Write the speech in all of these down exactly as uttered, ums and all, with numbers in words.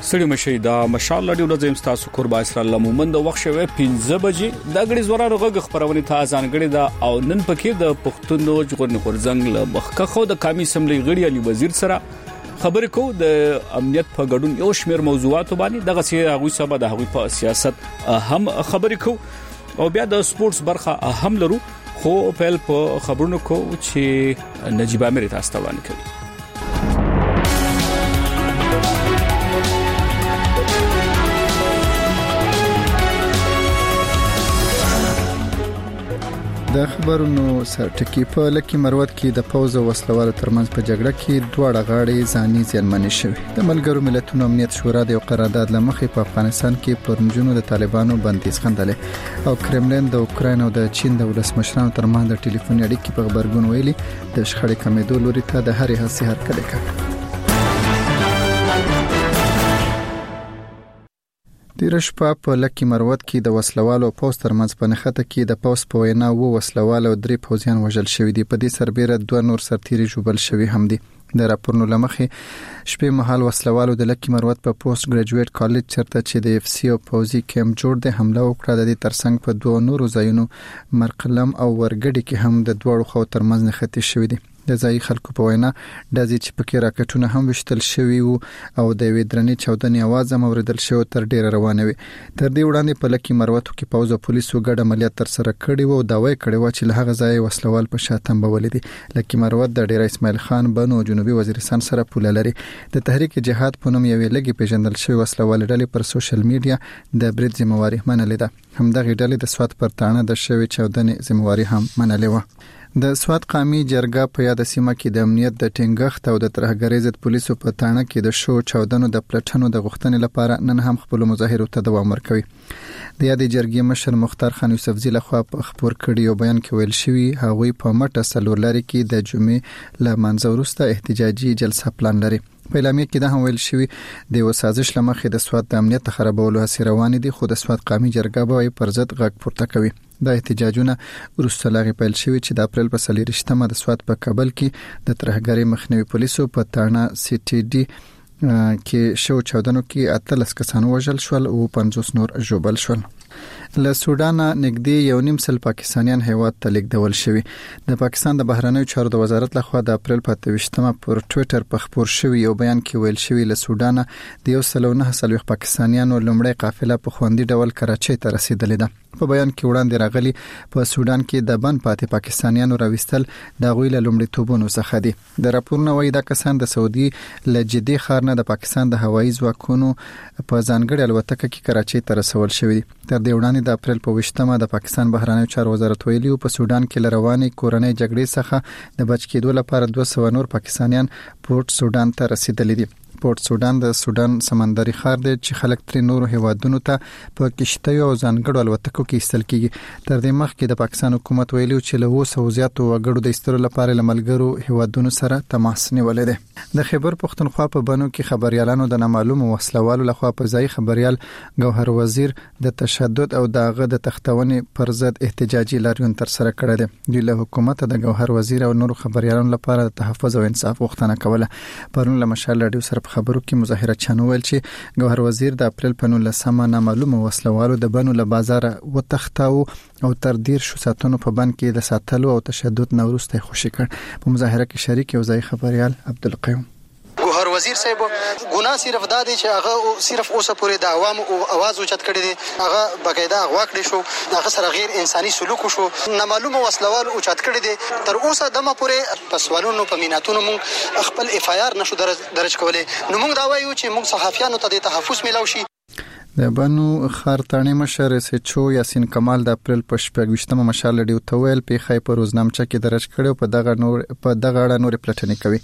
سړی مشي دا مشال لډیو د زم تاسو قربا اسرائیل مومند وخت شوه پنځه بجې د غړي زورانو غږ خبرونه ته ځانګړي دا او نن پکې د پښتون جغرن خورزنګ له مخکخه خو د قومي سملي غړي علي وزیر سره خبرې کو د امنیت په ګډون یو شمېر موضوعات باندې دغه سي هغه سبا د هغه په سیاست هم خبرې کو او بیا د سپورتس برخه هم لرو خو په په خبرونو کو چې نجيب امیر تاسو ته وړاندې کوي. د خبرونو سرټکی په لکه مروت کې د پوز او وسلوالو ترمنځ په جګړه کې دواړه غاړې ځاني ځانمنې شوې. د ملګرو ملتونو امنیت شورا د یو قرارداد لمخې په افغانستان کې پرنجونو د طالبانو بندیز خندلې او کرملین د اوکراین او د چین د ولسمشرانو ترمنځ د ټلیفون اړیکې په خبرګون ویلي د شخړې کمیدو لوري ته د هرې هڅې هرکلی کوي. د رشپا په لکه مروت کې د وسلوالو پوس ترمنځ په نخته کې د پوس په وینا وو وسلوالو درې پوزیان وژل شوې دي. په دې سربېره دوه نور سرتیري جوبل شوي هم دي. د راپورنو لمخې شپې مهال وسلوالو د لکه مروت په پوسټ ګریجویټ کالج چرته چې د اف سی او پوزي کیمپ جوړ د حمله وکړه د دې ترڅنګ په دوه نورو ځایونو مرقلم او ورګډي کې هم د دوړو خو ترمنځ نخته شوې دي. د ځای خلکو په وینا د ځې چې پکې راکټونه هم وشتل شوی وو او د ویدرنې چودنې आवाज هم اوریدل شو تر ډیره روانه وي. تر دې وړاندې په لکه مروتو کې پوز او پولیسو ګډ عملیات تر سره کړی وو او داوی کړی و چې له هغه ځای وسلوال په شاتم بولې دي. لکه مروت د ډیر اسماعیل خان بنو جنوبي وزیرستان سره پوله لري. د تحریک جهاد په نوم یوې لګي پیژندل شوی وسلوال ډلې پر سوشل میډیا د برید ذمہواری منلې ده. همدغه ډلې د سواد پر تانه د شوی چودنې ذمہواری هم منلې و. د سواد قومي جرګه په یاد سیمه کې د امنیت د ټینګښت او د ترهګرۍ ضد پولیسو په تانه کې د شو چودنو د پلټنو د غوښتنې لپاره نن هم خپل مظاهرو ته دوام ورکوي. د یادې جرګې مشر مختار خان یوسفزي لخوا په خبر کړي یو بیان کې ویل شوی هغوی په مټه سلور لري کې د جمعې ل منځ وروسته احتجاجي جلسه پلان لري. په اعلامیه کې دا هم ویل شوی د وسازش لمخې د سواد د امنیت خرابولو هڅې روانې دي خو د سواد قومي جرګه به پر ضد غږ پورته کوي. د احتجاجونه وروسته لاغي پیل شوی چې د اپریل په څلورشتمه د سواد په کابل کې د ترهګرۍ مخنیوي پولیسو په تاڼه سی ټي ډي کې شو چودنو کې اتلس کسان وژل شول او پنځوس نور ژوبل شول. له سودان نږدې یو نیم سل پاکستانیان هیواد ته لیږدول شوي. د پاکستان د بهرنیو چارو د وزارت لخوا د اپریل په اتویشتمه پر ټوئیټر په خبر شوی یو بیان کې ویل شوی له سودان د یو سل نه سلوي پاکستانیانو لومړی قافله په خوندي ډول کراچۍ ته رسیدلې ده. په بیان کې وړاندې راغلي په سودان کې د بن پاتې پاکستانیانو راوستل د غوی له لومړي توبونو څخه دي. د راپورنه وایي دا کسان د سعودي له جدي ښار نه د پاکستان د هوایي ځواکونو په ځانګړي الوتکه کې کراچۍ ته رسول شوی دي. تر دې وړاندې د اپریل په وشتمه د پاکستان بهرنیو چارو وزارت ویلي په سودان کې لروانې کورنۍ جګړې څخه د بچ کېدو لپاره دوه سوه نور پاکستانیان پورت سودان ته رسیدلي دي. پورت سودان د سودان سمندري ښار دی چې خلک تر نورو هیوادونو ته په کشتیو او ځانګړو الوتکو کې ایستل کیږي. تر دې مخکې د پاکستان حکومت ویلي چې له اوس او زیاتو وګړو د ایستلو لپاره لملګرو هیوادونو سره تماس نیولې ده. د خیبر پښتونخوا په بنو کې خبريالانو د نامعلومو وسلوالو لخوا په ځای خبريال ګوهر وزیر د تشدد او داغه د تختونې پر ضد احتجاجي لاریون تر سره کړی دی. د له حکومت د ګوهر وزیر او نورو خبريالانو لپاره د تحفظ او انصاف غوښتنه کوله. پرون له مشال رادیو سره خبرو کې مظاهره چانو ویل چې ګوهر وزیر د اپریل په نولسمه نامعلومه وسلوالو د بنو له بازار وتښتاو او تر ډیر شو ساتونو په بند کې د ساتلو او تشدد نه وروسته خوشی کړ. په مظاهره کې شریک یو ځای خبريال عبدالقیوم ګوهر وزیر صاحب ګناه صرف دا دی چې هغه صرف اوسه پورې د عوامو आवाज اوچت کړی دی. هغه بقایده اغوا کړی شو، هغه سره غیر انساني سلوک شو، نامعلومه وسلوال اوچت کړی دی. تر اوسه دمه پورې په سوالونو په میناتونو مونږ خپل اف آی آر نشو درج کولای. نو مونږ دا وایو چې مونږ صحافیانو ته د تحفظ ملو شي. د بنو خارتانی مشر سچو یاسین کمال د اپریل په شپږم مشال لډیو تویل په خای په روزنامچه کې درج کړو په دغه نور په دغه اړه نور پلټنې کوي.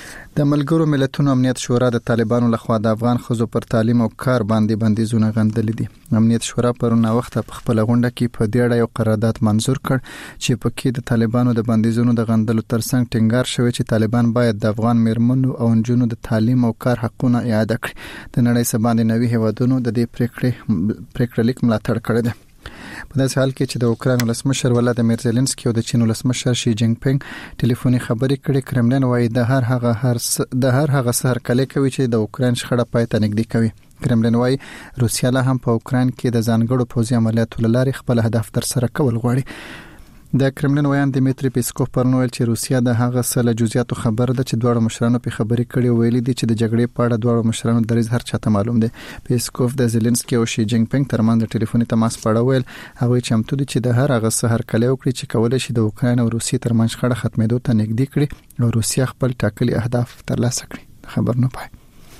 د ملګرو ملتونو امنیت شورا د طالبانو لخوا د افغان خزو پر تعلیم او کار باندې بندیزونه غندلې دي. امنیت شورا پرونه وخت په خپل غونډه کې په دې اړه یو قرارداد منزور کړ چې په کې د طالبانو د بندیزونو د غندلو ترڅنګ ټینګار شوی چې طالبان باید د افغان میرمنو او نجونو د تعلیم او کار حقونه اعاده کړي. د نړۍ سباندې نوي هیوادونو د دې پریکړې پریکړه لیک ملاتړ کړی دی. په داسې حال کې چې د اوکراین ولسمشر ولادیمیر زيلنسکي او د چین ولسمشر شي جینګ پینګ ټلیفوني خبرې کړې، کرملین وايي د هر هغه هر د هر هغه سر کله کوي چې د اوکراین شخړه پای ته نږدې کوي. کرملین وايي روسیا لا هم په اوکران کې د ځانګړو پوځي عملیاتو لارې خپل هدف تر سره کول غواړي. د کرملین وایان دیمیتری پیسکوف پرنویل چې روسیا د هغه سره جزئیاتو خبر ده چې دواړو مشرانو په خبرې کړي ویلي دي چې د جګړې په اړه دواړو مشرانو دریځ هر چاته معلوم دی. پیسکوف د زيلنسکي او شي جینګ پینګ ترمنځ ټلیفوني تماس په اړه ویل هغه چمتو دي چې د هر هغه سحر کله وکړي چې کولای شي د اوکران او روسیې ترمنځ شخړه ختمېدو ته نږدې کړي او روسیا خپل ټاکلي اهداف ترلاسه کړي. خبر نه پای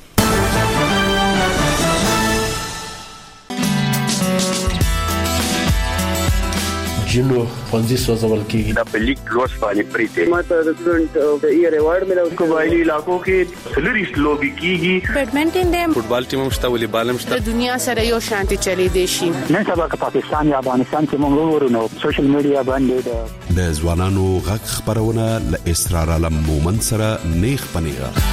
جنو فنزي سوزول کیږي دا په لیک لوس باندې پریته ماته د سټډنټ او د ایئر ایوارډ ملو قبایلی علاقو کې سلریس لوبي کیږي بیډمنټن دی فوټبال ټیم مشته ولې بالم شته د دنیا سره یو شانتي چلی دی شي نن سبا که پاکستان یا افغانستان کې موږ ورونو سوشل میډیا باندې د ځوانانو غږ خبرونه ل اسرار علم مومن سره نیخ پنیغه.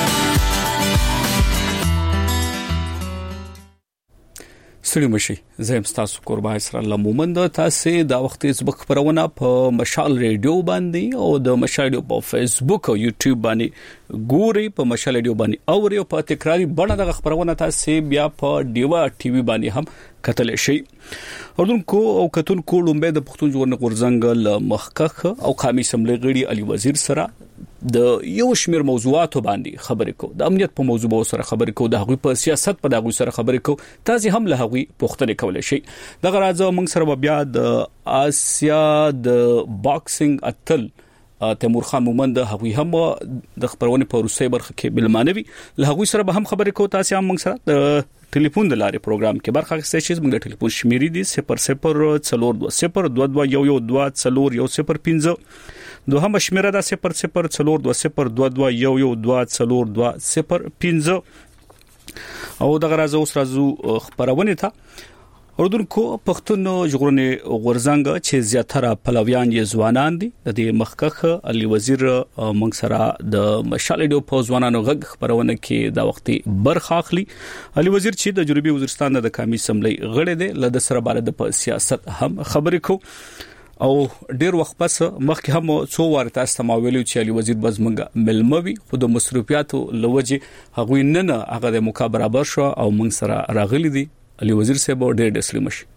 سړي مشي زم تاسو قربا اسرائیل مومند تاسو د وخت فیسبوک خبرونه په مشال ریډیو باندې او د مشال ریډیو په فیسبوک او یوټیوب باندې ګوري په مشال ریډیو باندې او ریو په تکراری بڼه د خبرونه تاسو بیا په ډیوا ټي وي باندې هم کتل شي. اردوونکو او کتونکو لومبه د پښتون ژغورنې غورځنګ مخکخ او قومي سملې غړي علي وزیر سره د یو شمیر موضوعاتو باندې خبرې کو د امنیت په موضوع سره خبرې کو د هغوی په سیاست په دغه سره خبرې کو تاسو هم له هغوی پوښتنه کولای شئ. دغه راځه موږ سره بیا د آسیا د باکسینګ اتل تیمور خان مومند هغوی هم د خبرونه په روسي برخه کې بلمانوي له هغوی سره به هم خبرې کو. تاسو هم موږ سره د ټلیفون د لارې پروګرام کې برخه اخیستئ چې موږ د ټلیفون شمیرې دي صفر صفر څلور دوه صفر دوه دوه یو یو دوه څلور یو صفر پنځه دوهم شمیره ده صفر صفر څلور دوه صفر دوه دوه یو یو دوه څلور دوه صفر پنځه او دغه راز اوس راځو خبرونه ته. اردوونکو پښتون ژغورنې غورځنګ چې زیاتره پلویان یې ځوانان دي د دې مخکخ علي وزیر موږ سره د مشال ریډیو په ځوانانو غږ خبرونه کې د وختي برخه اخلي. علي وزیر چې د جنوبي وزیرستان د قومي سملې غړي دي له د سره بار د سیاست هم خبرې کو او ډیر وخت پس مخکې هم څو واره تاسو ته ویلو چې علي وزیر بزمنګ ملموي خو د مصروفیاتو لوجه هغوی نه هغه د مقابله برابر شو او موږ سره راغلي دي. علي وزیر صاحب ډېر ډېر سلام شي.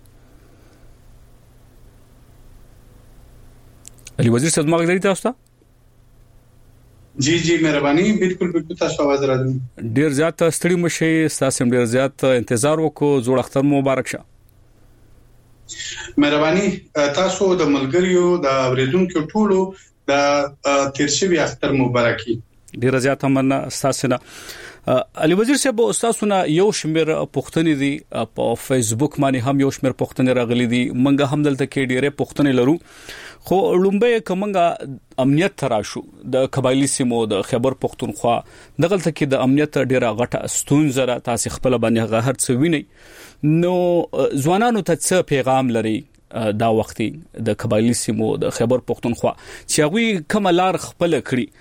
علي وزیر صاحب ما غوښتل تاسو ته جی جی مهرباني بالکل بالکل تاسو आवाज راځي. ډېر زیات ستړي مشي تاسو ډېر زیات انتظار وکړو زوړ اختر مبارک شه. مهرباني تاسو د ملګریو د اوریدونکو ټولو د تیرشوي اختر مبارکي. ډېر زیات مننه تاسو نه. علي وزیر صاحب تاسو نه یو شمیر پښتنې دي په فیسبوک باندې هم یو شمیر پښتنې راغلي دي منګه هم دلته کې ډېرې پښتنې لرو خو لومبه کومنګه امنیت تراشو د قبایلی سیمو د خیبر پښتونخوا دغلته کې د امنیت ډېره غټه ستونزه را تاسو خپل باندې هر څه ویني نو ځوانانو ته څه پیغام لري دا وختي د قبایلی سیمو د خیبر پښتونخوا چې هغه کوم لار خپل کړی.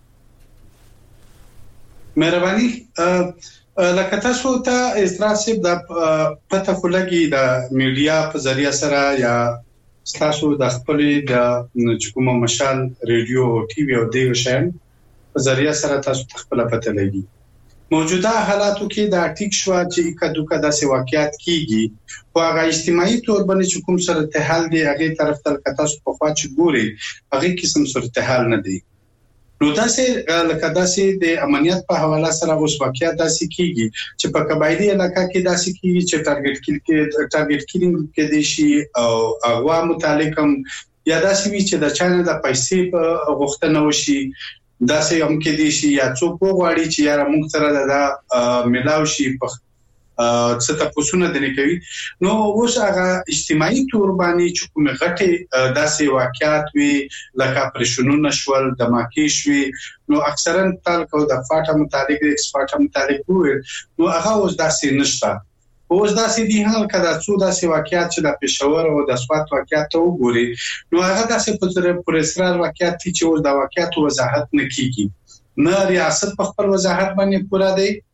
مهرباني لکه تاسو ته استراسب د پته خلګي د میډیا په ذریعہ سره یا تاسو د خپل د کومه مشال ریډیو او ټي وي او د شین په ذریعہ سره تاسو خپل پته لګي. موجوده حالاتو کې د ټیک شو چې کدو کدا سي واقعیت کیږي او هغه اجتماعي تور باندې کوم صورت حال دی هغه طرف ته تاسو په خوا چې ګوري هغه قسم صورت حال نه دی. نو داسې لکه داسې د امنیت په حواله سره اوس واقعیت داسې کیږي چې په قبایلی علاقہ کې داسې کیږي چې ټارګټ کې ټارګټ کیلینګ کې دي شي او اغوا متعلقم یا داسې وی چې د چانه د پیسې په غوښتنه وشي داسې هم کې دي شي یا څوک وغواړي چې یاره موږ سره د ملاو شي په څه تاسو نه دني کوي. نو اوس هغه اجتماعي تور باندې چې کوم غټي داسې واقعیت وي لکه پرشنونه شول د ماکی شوي نو اکثرا تعلق د فاټه متعلق د ایکسپارټ متعلق وي نو هغه اوس داسې نشته. اوس داسې دي هغه کدا څو داسې واقعیت چې د پېښور او د سوات واقعیت ته وګوري نو هغه داسې په پر اسرار واقعیت چې اوس د واقعیت وضاحت نه کیږي نه ریاست په خپل وضاحت باندې پورا دی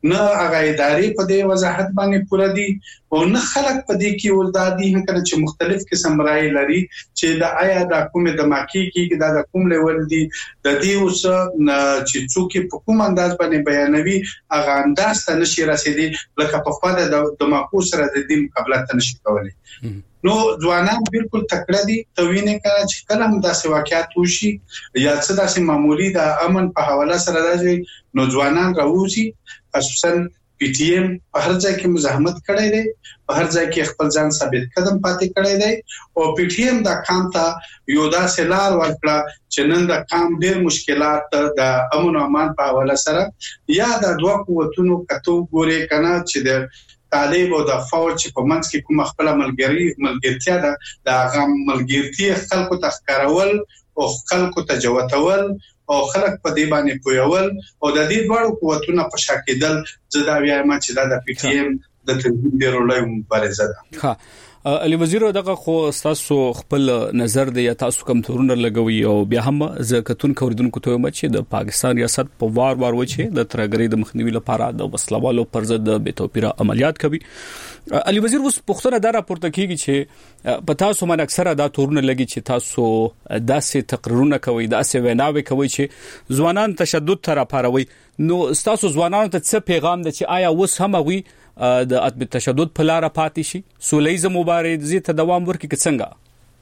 نه هغه ادارې په دې وضاحت باندې پوره دي او نه خلک په دې کې ولدادي هم کنه چې مختلف قسم رائے لري چې د آیا د کومه د ماکی کې دا د کوم لیول دي د دې اوس چې څوک په کوم انداز باندې بیانوي هغه انداز ته نشي رسیدي لکه په خوا د ماکو سره د دې مقابله ته نشي کولای. نو ځوانان بالکل تکړه دي توینه کړه چې کله هم داسې واقعیت وشي یا څه داسې معمولی د امن په حواله سره راځي نو ځوانان راوځي خصوصا پی ټی ایم په هر ځای کې مزاحمت کړی دی په هر ځای کې خپل ځان ثابت قدم پاتې کړی دی او پی ټی ایم د کام ته یو داسې لار ورکړه چې نن د کام ډېر مشکلات د امن او امان په حواله سره یا د دوه قوتونو کتو ګوري کنه چې د طالب او د فوج په منځ کې کوم خپل ملګری ملګرتیا ده د هغه ملګرتیا خلکو ته ښکارول او خلکو ته جوتول او خلک په دې باندې پویول او د دې ډول قوتونو په شاکېدل زدا وایم چې دا د پی ټی ایم د تنظیم ډیرو لوی مبارزه ده. ها علي وزیر دغه خو تاسو خپل نظر دی تاسو کوم تورونه لګوي او بیا هم زکتون کوردونکو ته مچ د پاکستان ریاست په وار وار وچه د ترګری د مخنیوي لپاره د وسلوالو پر ضد به توپیره عملیات کوي. علي وزیر اوس پښتنه دا راپورته کیږي چې په تاسو باندې اکثره دا تورونه لګي چې تاسو داسې تقریرونه کوي داسې ویناوي کوي چې ځوانان تشدد تر پاروي نو تاسو ځوانانو ته څه پیغام د چې آیا وس هم وي د عدم تشدد په لار پاتې شي سولېزه مبارزه ته دوام ورکړي څنګه؟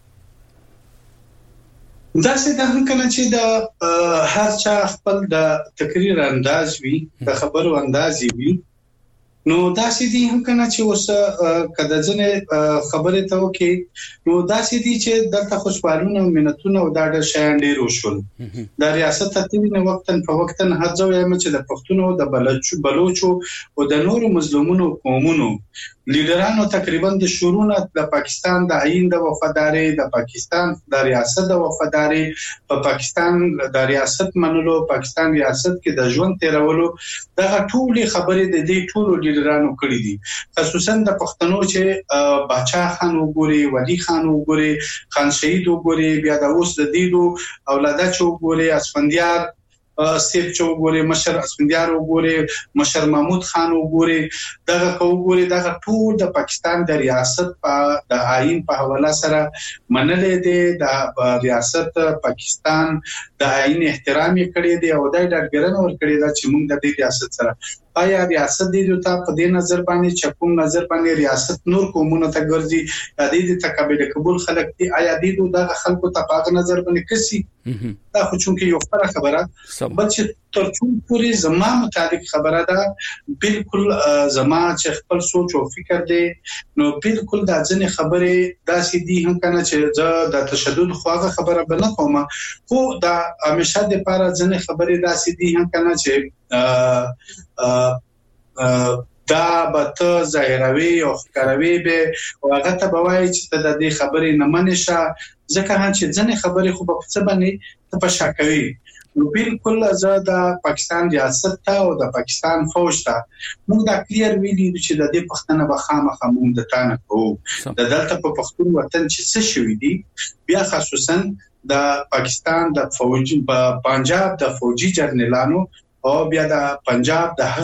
دا څه د هم کنه چې د هر چا خپل د تقریر انداز وي د خبرو انداز وي نو دا سې دي هم کنه چې اوس کده ځنه خبره ته وکي نو دا سې دي چې دلته خوشحالونه منتونه او دا د شان ډیر وشول د ریاست ترتیب نه وختن په وختن هڅه وایم چې د پښتونو د بلوچو بلوچو او د نورو مظلومونو قومونو لیډرانو تقریبا د شورونه د پاکستان د عین د وفاداری د پاکستان د ریاست د وفاداری په پا پاکستان د ریاست منلو پاکستان ریاست کې د ژوند تیرولو دغه ټولې خبرې د دې ټولو لیډرانو کړې دي خصوصا د پښتنو چې باچا خان وګوري ولی خان وګوري خان شهید وګوري بیا د اوس د دیدو اولاد چې وګوري اسفندیار سیب چوغوري مشر اسفندیار وګوري مشر محمود خان وګوري دغه کوګوري دغه ټول د پاکستان د ریاست په د آئین په حواله سره منلې دي د ریاست پاکستان د آئین احترام کړی دی او د ډاډګرنه ور کړی دا چې موږ د دې ریاست سره آیا ریاست دې ته په دې نظر باندې چې کوم نظر باندې ریاست نور کومونه ته ګرځي د دې ته قابل قبول خلک دي آیا دې د خلکو ته په نظر باندې کسي دا خو چونکه یو فرق خبره بل چې تر څو پوری زما مطابق خبره ده بالکل زما چې خپل سوچ او فکر دی نو بالکل دا ځنې خبره داسې دي هم کنه چې زه د تشدد خواغه خبره بل نه کوم خو دا همیشه د لپاره ځنې خبره داسې دي هم کنه چې ا ا دا به ظاهروي او ښکاروي به او هغه ته بوای چې د دې خبرې نه منشه ځکه چې ځنې خبرې خو په څه باندې ته په شاکوي نو بالکل زه د پاکستان ریاست ته او د پاکستان فوج ته موږ دا کلیر ویلي چې د دې پښتنه به خامخا موږ د تانه کوو د دلته په پښتون وطن چې څه شوی دی بیا خصوصا د پاکستان د فوج په پنجاب د فوجي جرنیلانو او بیا د پنجاب د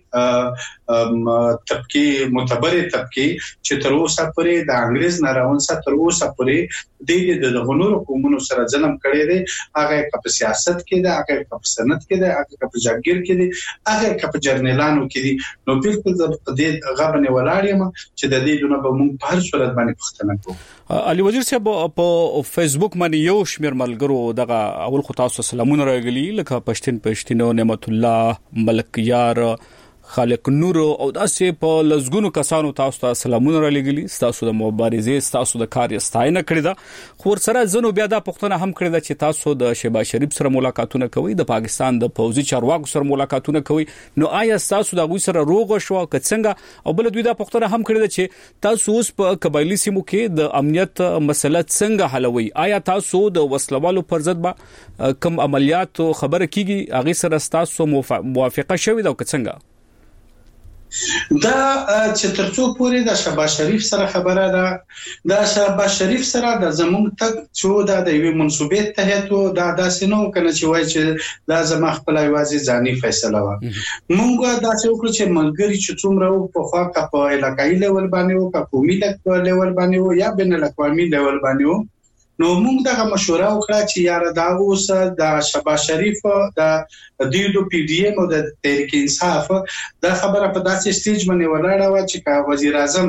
هغه طبقه معتبره طبقه چې تر اوسه پورې د انګريز ناراون سره تر اوسه پورې د د غنور قومونو سره ظلم کړی دی هغه په سیاست کې دی هغه په صنعت کې دی هغه په جاګیر کې دی هغه په جرنیلانو کې دی نو بالکل د دې غبنه ولاړیم چې د دې دونه به موږ په هر صورت باندې پښتنه کوو. علي وزیر صاحب په فیسبوک باندې یو شمیر ملګرو دغه اول خو تاسو سلامونه راغلي لکه پښتين پښتینو نعمت الله ملک یار خالق نور او داسې په لزګونو کسانو تاسو ته سلامونه را لګلي تاسو د مبارزې تاسو د کار ستاینه کړی دا خو سره زنو بیا د پښتنه هم کړی دا چې تاسو د شهباز شریف سره ملاقاتونه کوي د پاکستان د پوځي چارواکو سره ملاقاتونه کوي نو آیا تاسو د غوي سره روغ شو کڅنګ او بل دوی د پښتنه هم کړی دا چې تاسو اوس په قبایلی سیمو کې د امنیت مسله څنګه حلوي آیا تاسو د وسلوالو پر ضد به کوم عملیات خبره کیږي هغه سره تاسو موافقه شوي دا کڅنګ دا چې ترڅو پورې د شهباز شریف سره خبره ده د شهباز شریف سره د زمونږ تک چې دا د یوې منسوبې تحت دا داسې نه کنه چې وای چې دا زما خپل ایوازي ځاني فیصله و مونږ دا څه وکړو چې ملګری چې څومره په خوا کا په علاقایي لیول باندې او کا قومي لیول باندې او یا بین الاقوامي لیول باندې نو موږ دغه مشوره وکړه چې یاره دا اوس د شهباز شریف د دیدو پی ډی ایم او د تحریک انصاف دا خبره په داسې سټیج باندې ولاړه و چې کا وزیر اعظم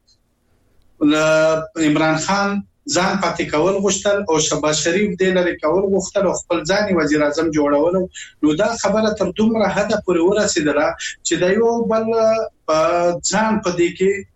عمران خان ځان پاتې کول غوښتل او شهباز شریف د لری کول غوښتل او خپل ځاني وزیر اعظم جوړول نو دا خبره تر دومره حد پورې ورسېدله چې د یو بل ځان په دې کې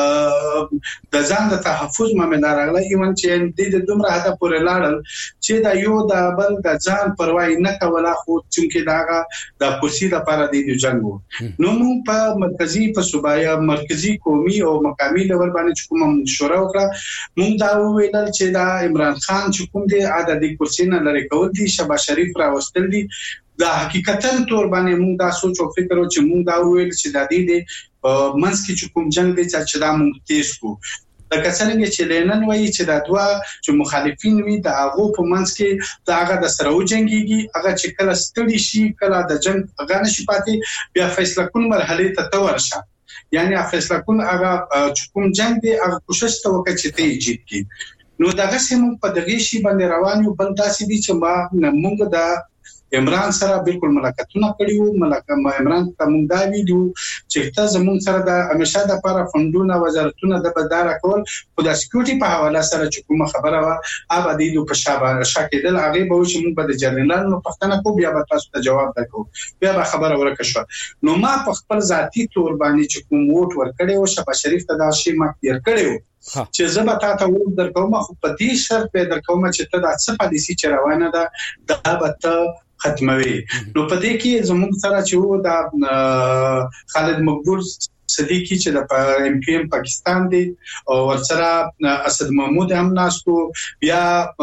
د ځان د تحفظ معاملې راغله ایون چې د دومره حد پورې لاړل چې دا یو د بل د ځان پروا نه کوله خو چې داغه د کرسي لپاره د جنگ نو موږ په مرکزی په صوبایي مرکزی قومي او مقامي لیول باندې کوم مشوره وکړه موږ دا ویل چې دا عمران خان چې کوم دی عددي کرسي نه لري کول دي شهباز شریف راوستل دي دا حقیقتا تور باندې موږ دا سوچ او فکر او چې موږ دا ویل چې د دې د منځ کې چې کوم جنگ دی چې دا موږ تیز کو د کسانګ چې لینن وایي چې دا دوا چې مخالفین وي د هغه په منځ کې دا هغه د سره وجنګيږي هغه چې کله ستړي شي کله د جنگ غن شي پاتې بیا فیصله کول مرحله ته تورشه یعنی فیصله کول هغه چې کوم جنگ دی هغه کوشش ته وکړي چې ته جیت کی نو دغه سیمه په دغه شی باندې روان یو بل داسې دي چې ما موږ د عمران سره بالکل ملاقاتونه کړیو ملاقات عمران ته مونږ دا ویډیو چې تاسو زموږ سره د همیشه د لپاره فندونه وزارتونه د بدار کول په د سکیورټي په حواله سره چې کوم خبره وا ابدي د پښابه شاکېدل هغه به چې موږ به د جرنالانو پښتنه کو بیا به تاسو ته جواب درکو بیا به خبره ورکه شو نو ما په خپل ذاتی تور باندې چې کوم ووټ ورکړی او شهباز شریف ته دا شی ما تیر کړیو چې زما تا ته ووټ درکوم خو په دې شرط به درکوم چې ته د څه پالیسي چې روانه ده دا به ختموي نو په دې کې زموږ سره چې وو د خالد مقبول صدیقی چې د ایم پی ایم پاکستان دی او ورسره اسد محمود هم ناستو بیا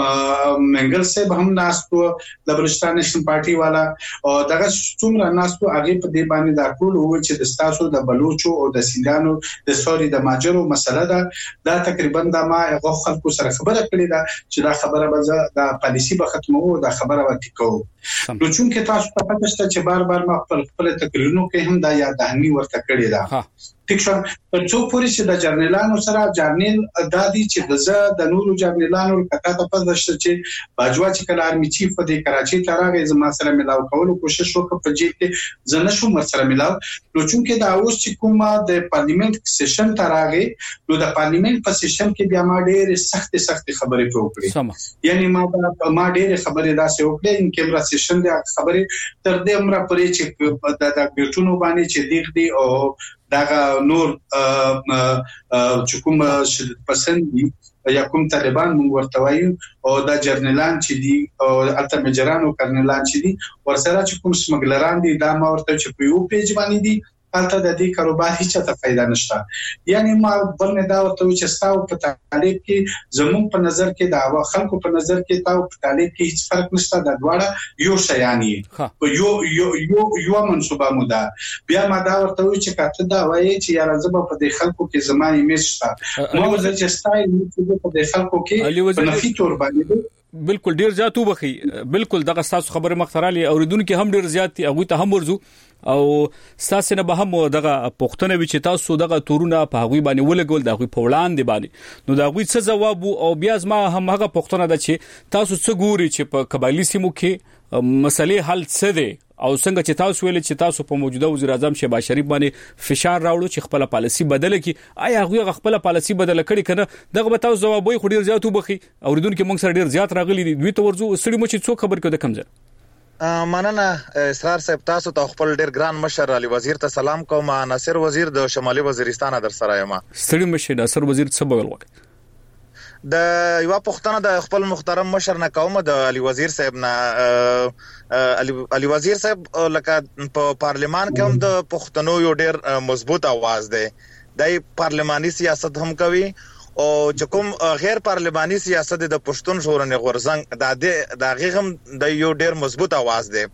منګل صاحب هم ناستو د بلوچستان نېشنل پارټي والا او دغه څومره ناستو هغه په دې باندې دا ټول و چې د ستاسو د بلوچو او د سیندانو د سوري د ماجرو مسله ده دا تقریبا د ما غو خلکو سره خبره کړې ده چې دا خبره به د پالیسی به ختمو او دا خبره به ټیکو نو چونکه تاسو ته پته شته چې بار بار ما خپل خپل تقریرونو کې هم دا یادهنی ورته کړې ده ټیک شو په څو پوری چې د جرنالانو سره جرنیل دادی چې د د نورو جرنالانو کته ته پد شته چې باجوا چې کله آرمي چیف د کراچي ته راغی زما سره ملاو کولو کوشش وکړ په جې کې زنه شو مر سره ملاو نو چونکه دا اوس چې کومه د پارلیمنت سیشن ته راغی نو د پارلیمنت په سیشن کې بیا ما ډېر سخت سخت خبرې وکړې یعنی ما ما ډېر خبرې داسې وکړې ان کیمرا سیشن د خبرې تر دې عمره پرې چې د بیرټونو باندې چې دیغ دی او دا نور چې کوم شدت پسند دي یا کوم طالبان موږ ورته وایو او دا جرنالان چې دي او البته مجران او کرنلان چې دي ورسره چې کوم سمګلران دي دا ما ورته چې په یو پیج باندې دي البته د دې کاروبار هیڅ ته فائدہ نشته یعنی ما بل نه دا ورته چې تاسو په طالب کې زموږ په نظر کې دا خلکو په نظر کې تاسو په طالب کې هیڅ فرق نشته دا دواړه یو شیان دي یو یو یو یو منسوبه مودا بیا ما دا ورته چې کاته دا وایي چې یاره زما په دې خلکو کې زما ایمیج شته مو زه چې ستای په دې خلکو کې په نفي تور باندې بالکل ډیر زیات وبخي بالکل دغه تاسو خبره مخترالي اوریدونکو هم ډیر زیات دي هغه ته هم ورزو او تاسو نه به هم دغه پښتنه وی چې تاسو دغه تورونه په هغه باندې ولګول دغه په وړاندې باندې نو دغه څه جواب او بیا ما هم هغه پښتنه ده چې تاسو څه ګوري چې په قبایلی سیمو کې مسلې حل څه دي او څنګه چې تاسو ویل چې تاسو په موجوده وزیر اعظم شهباز شریف باندې فشار راوړو چې خپل پالیسی بدله کړي آیا هغه خپل پالیسی بدله کړي کنه دغه به تاسو جواب وي خو ډیر زیات وبخي اوریدونکو موږ سره ډیر زیات راغلي دي دوی ته ورزو سړي مو چې څو خبر کړه کمزه مننه اسرار صاحب تاسو ته خپل ډیر ګران مشر علي وزیر ته سلام کوم ناصر وزیر د شمالي وزیرستان در سره یم سړي مشه ناصر وزیر څه بغل وکړي د یو پښتنه د خپل محترم مشر نه کوم د علي وزیر صاحب نه علي وزیر صاحب لکه په پارلیمان کې هم د پښتنو یو ډیر مضبوط आवाज دی د پارلماني سیاست هم کوي او چې کوم غیر پارلماني سیاست د پښتون ژغورنې غورځنګ د د هم د یو ډیر مضبوط आवाज دی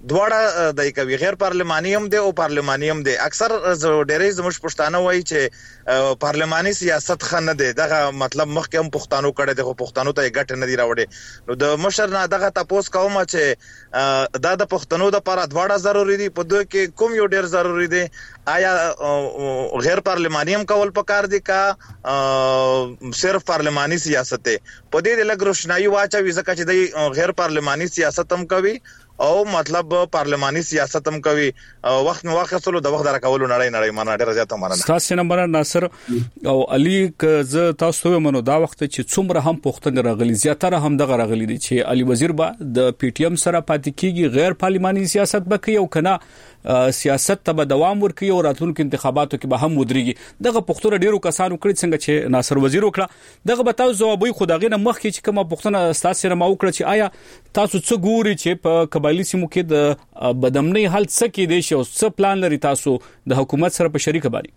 دواړه د کوي غیر پارلماني هم دي او پارلماني هم دي. اکثر ډېرې زموږ پښتانه وایي چې پارلماني سیاست خنه دي دغه مطلب مخکې هم پښتانو کړي دغه پښتانو ته ګټ نه دی راوړي. نو د مشر نه دغه تاسو کوم چې دا د پښتنو د لپاره دواړه ضروری دي، په دوی کې کوم یو ډېر ضروری دي؟ آیا غیر پارلماني هم کول پکار دي کا صرف پارلماني سیاست دی؟ په دې لږ روشنايي واچوي ځکه چې د غیر پارلماني سیاست هم کوي او مطلب پارلماني سیاست هم کوي. وخت نو واخصلو د وخت درکولو نړۍ نړۍ مانه ډېر زیاته مانه. تاسو نمبر ناصر او علي ک ز تاسو ومنو دا وخت چې څومره هم پښتون راغلي زیاتره هم دغه راغلي دي چې علي وزیر با د پی ټی ایم سره پاتې کیږي، غیر پارلماني سیاست به کوي او کنه سیاست ته به دوام ورکړي او راتلونکو انتخاباتو کې به هم ودرېږي. دغه پښتون ډیرو کسانو کړی څنګه چې ناصر وزیر وکړه دغه به تاسو جوابوي خدای نه مخ کې چې کومه پښتون تاسو سره ما وکړه چې آیا تاسو څه ګوري چې په قبایلی سیمو کې د بدامنۍ حل څه کې دي او څه پلان لري تاسو د حکومت سره په شریک باندې؟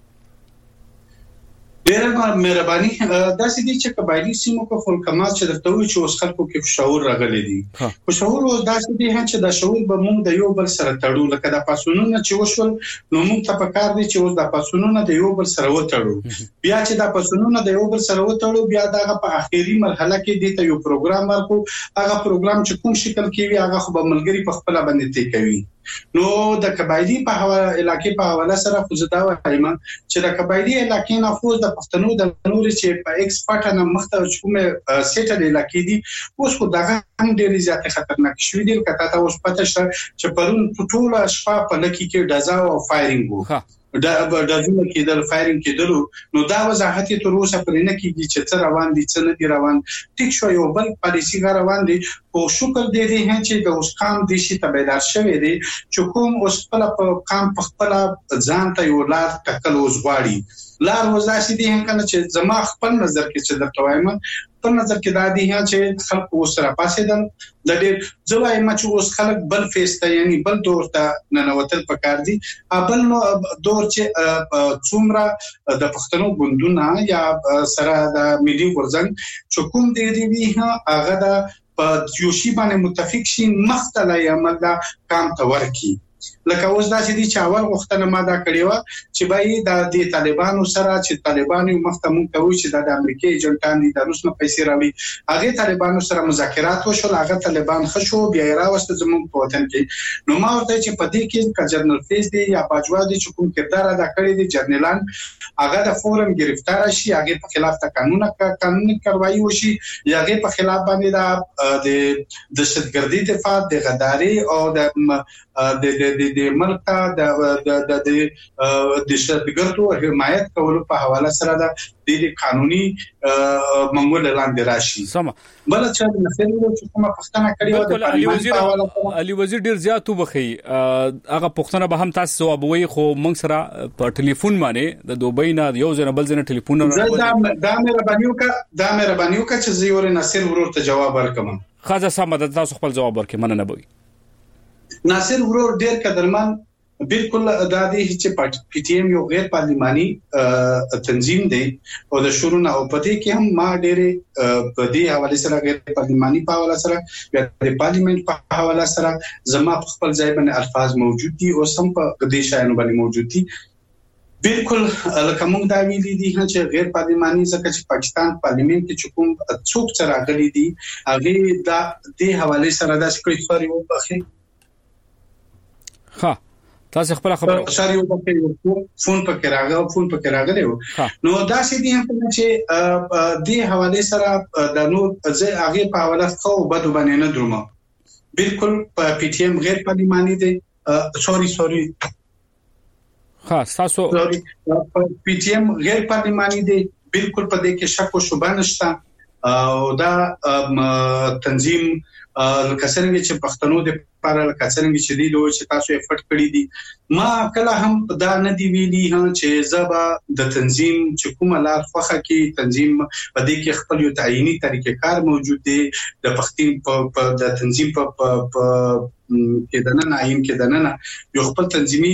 ډېر مهرباني. دا سې دي چې قبایلی سیمو په خلکمات چې درته وي چې اوس خلکو کې شعور راغلي دي. خو شعور اوس دا سې دي چې دا شعور به موږ د یو بل سره تړو، لکه د پاسونونو چې وشول نو موږ ته پکار دي چې اوس د پاسونونو د یو بل سره وتړو. بیا چې د پاسونونو د یو بل سره وتړو بیا دغه په اخیری مرحله کې د ته یو پروګرام ورکو. هغه پروګرام چې کوم شکل کې وي هغه خو به ملګری په خپل باندې تی کوي. نو د قبایلی په حواله علاقې په حواله سره خو زدا وایم چې د قبایلی علاقې نه خو د پښتنو د نور چې په ایکسپورت نه مخته کومه سیټل علاقې دي اوس خو دغه هم ډېر زیات خطرناک شوې دي. کته تاسو پته شته چې پرون ټوله شپه په لکې کې ډزا او فایرینګ وو، دا د ځینو کې د فایرینګ کېدلو. نو دا وضاحت تر اوسه پرې نه کیږي چې څه روان دي څه نه دي روان. ټیک شو یو بل پالیسی روان دي او شکر دې دې چې د اوس قام د شي تبعیدار شوی دی چې کوم اوس په قام په خپل ځان ته یو لار ټکل اوس غواړي. لار وزاسي دي کنه چې زما خپل نظر کې چې درته وایم په نظر کې دا دي چې خلک اوس را پاسېدل د ډېر ځوای ما چې اوس خلک بل فیس ته یعنی بل دور ته ننوتل پکار دي. بل نو دور چې څومره د پښتنو ګوندونه یا سره د ملي ورزنګ چې کوم دی دی هغه د په یو شی باندې متفق شي مختله عمل دا کام ته ورکی. لکه اوس دا چې دي چې اول وختونه ما دا کړی و چې بای د طالبانو سره چې طالبان یو مختمون کوي چې د امریکای ایجنټان دي د روس نه پیسې راوړي، هغه طالبانو سره مذاکرات وشول، هغه طالبان خشو بیا راوست زموږ په وطن کې. نو ما ورته چې په دې کې ک جنرال فیس دی یا باجوا دي چې کوم کردار ادا کړی دي جنرالان هغه د فورم گرفتار شي، هغه په خلاف ته قانون قانوني کاروایی وشي، هغه په خلاف باندې د دهشتګردي دفاع د غداري او د د د د ملک د د د د شتګردو حمایت کولو په حواله سره د د قانوني منګول لاندې راشي. سم بل چې د مسلې چې کومه پښتنه کړی و د پارلمان علي وزیر ډیر زیات وبخي هغه پښتنه به هم تاسو جوابوي خو موږ سره په ټلیفون باندې د دوبۍ نه یو ځنه بل ځنه ټلیفون نه دا دا مې ربانیو کا دا مې ربانیو کا چې زیور ناصر ورور ته جواب ورکم. خاصه سم د تاسو خپل جواب ورکې مننه بوي. ناصر ورور ډیر قدرمن بالکل دا دی چې پی ټی ایم یو غیر پارلماني تنظیم دی او د شروع او پدې کې هم ما ډېر په دې حواله سره غیر پارلماني په حواله سره د پارلیمنت په حواله سره زما په خپل ځای باندې الفاظ موجود دي او سم په دې شایانو باندې موجود دي. بالکل لکه موږ دا ویلي دي چې غیر پارلماني ځکه چې پاکستان پارلیمنت کې کوم څوک چې راغلي دي هغه دا د حواله سره دا څه کوي و بخي. ها تاسو خپل خبره ساري او په فون پکې راغلی فون پکې راغلی نو دا سې دي هم چې د حواله سره د نور ځای هغه په حواله خو بده باندې نه درومه. بالکل په پی ټی ایم غیر پارلماني دي سوري سوري ها تاسو پی ټی ایم غیر پارلماني دي بالکل په دې کې شک او شبهه نشته او دا تنظیم لکه څنګه چې پښتنو د لپاره لکه څنګه چې دی دوی چې تاسو افورت کړی دي ما کله هم دا نه دی ویلي چې زبا د تنظیم چې کومه لار خوخه کې تنظیم په دې کې خپل یو تعینی طریقې کار موجود دی د پښتین په د تنظیم په کې د نن عین کې د نن یو خپل تنظیمي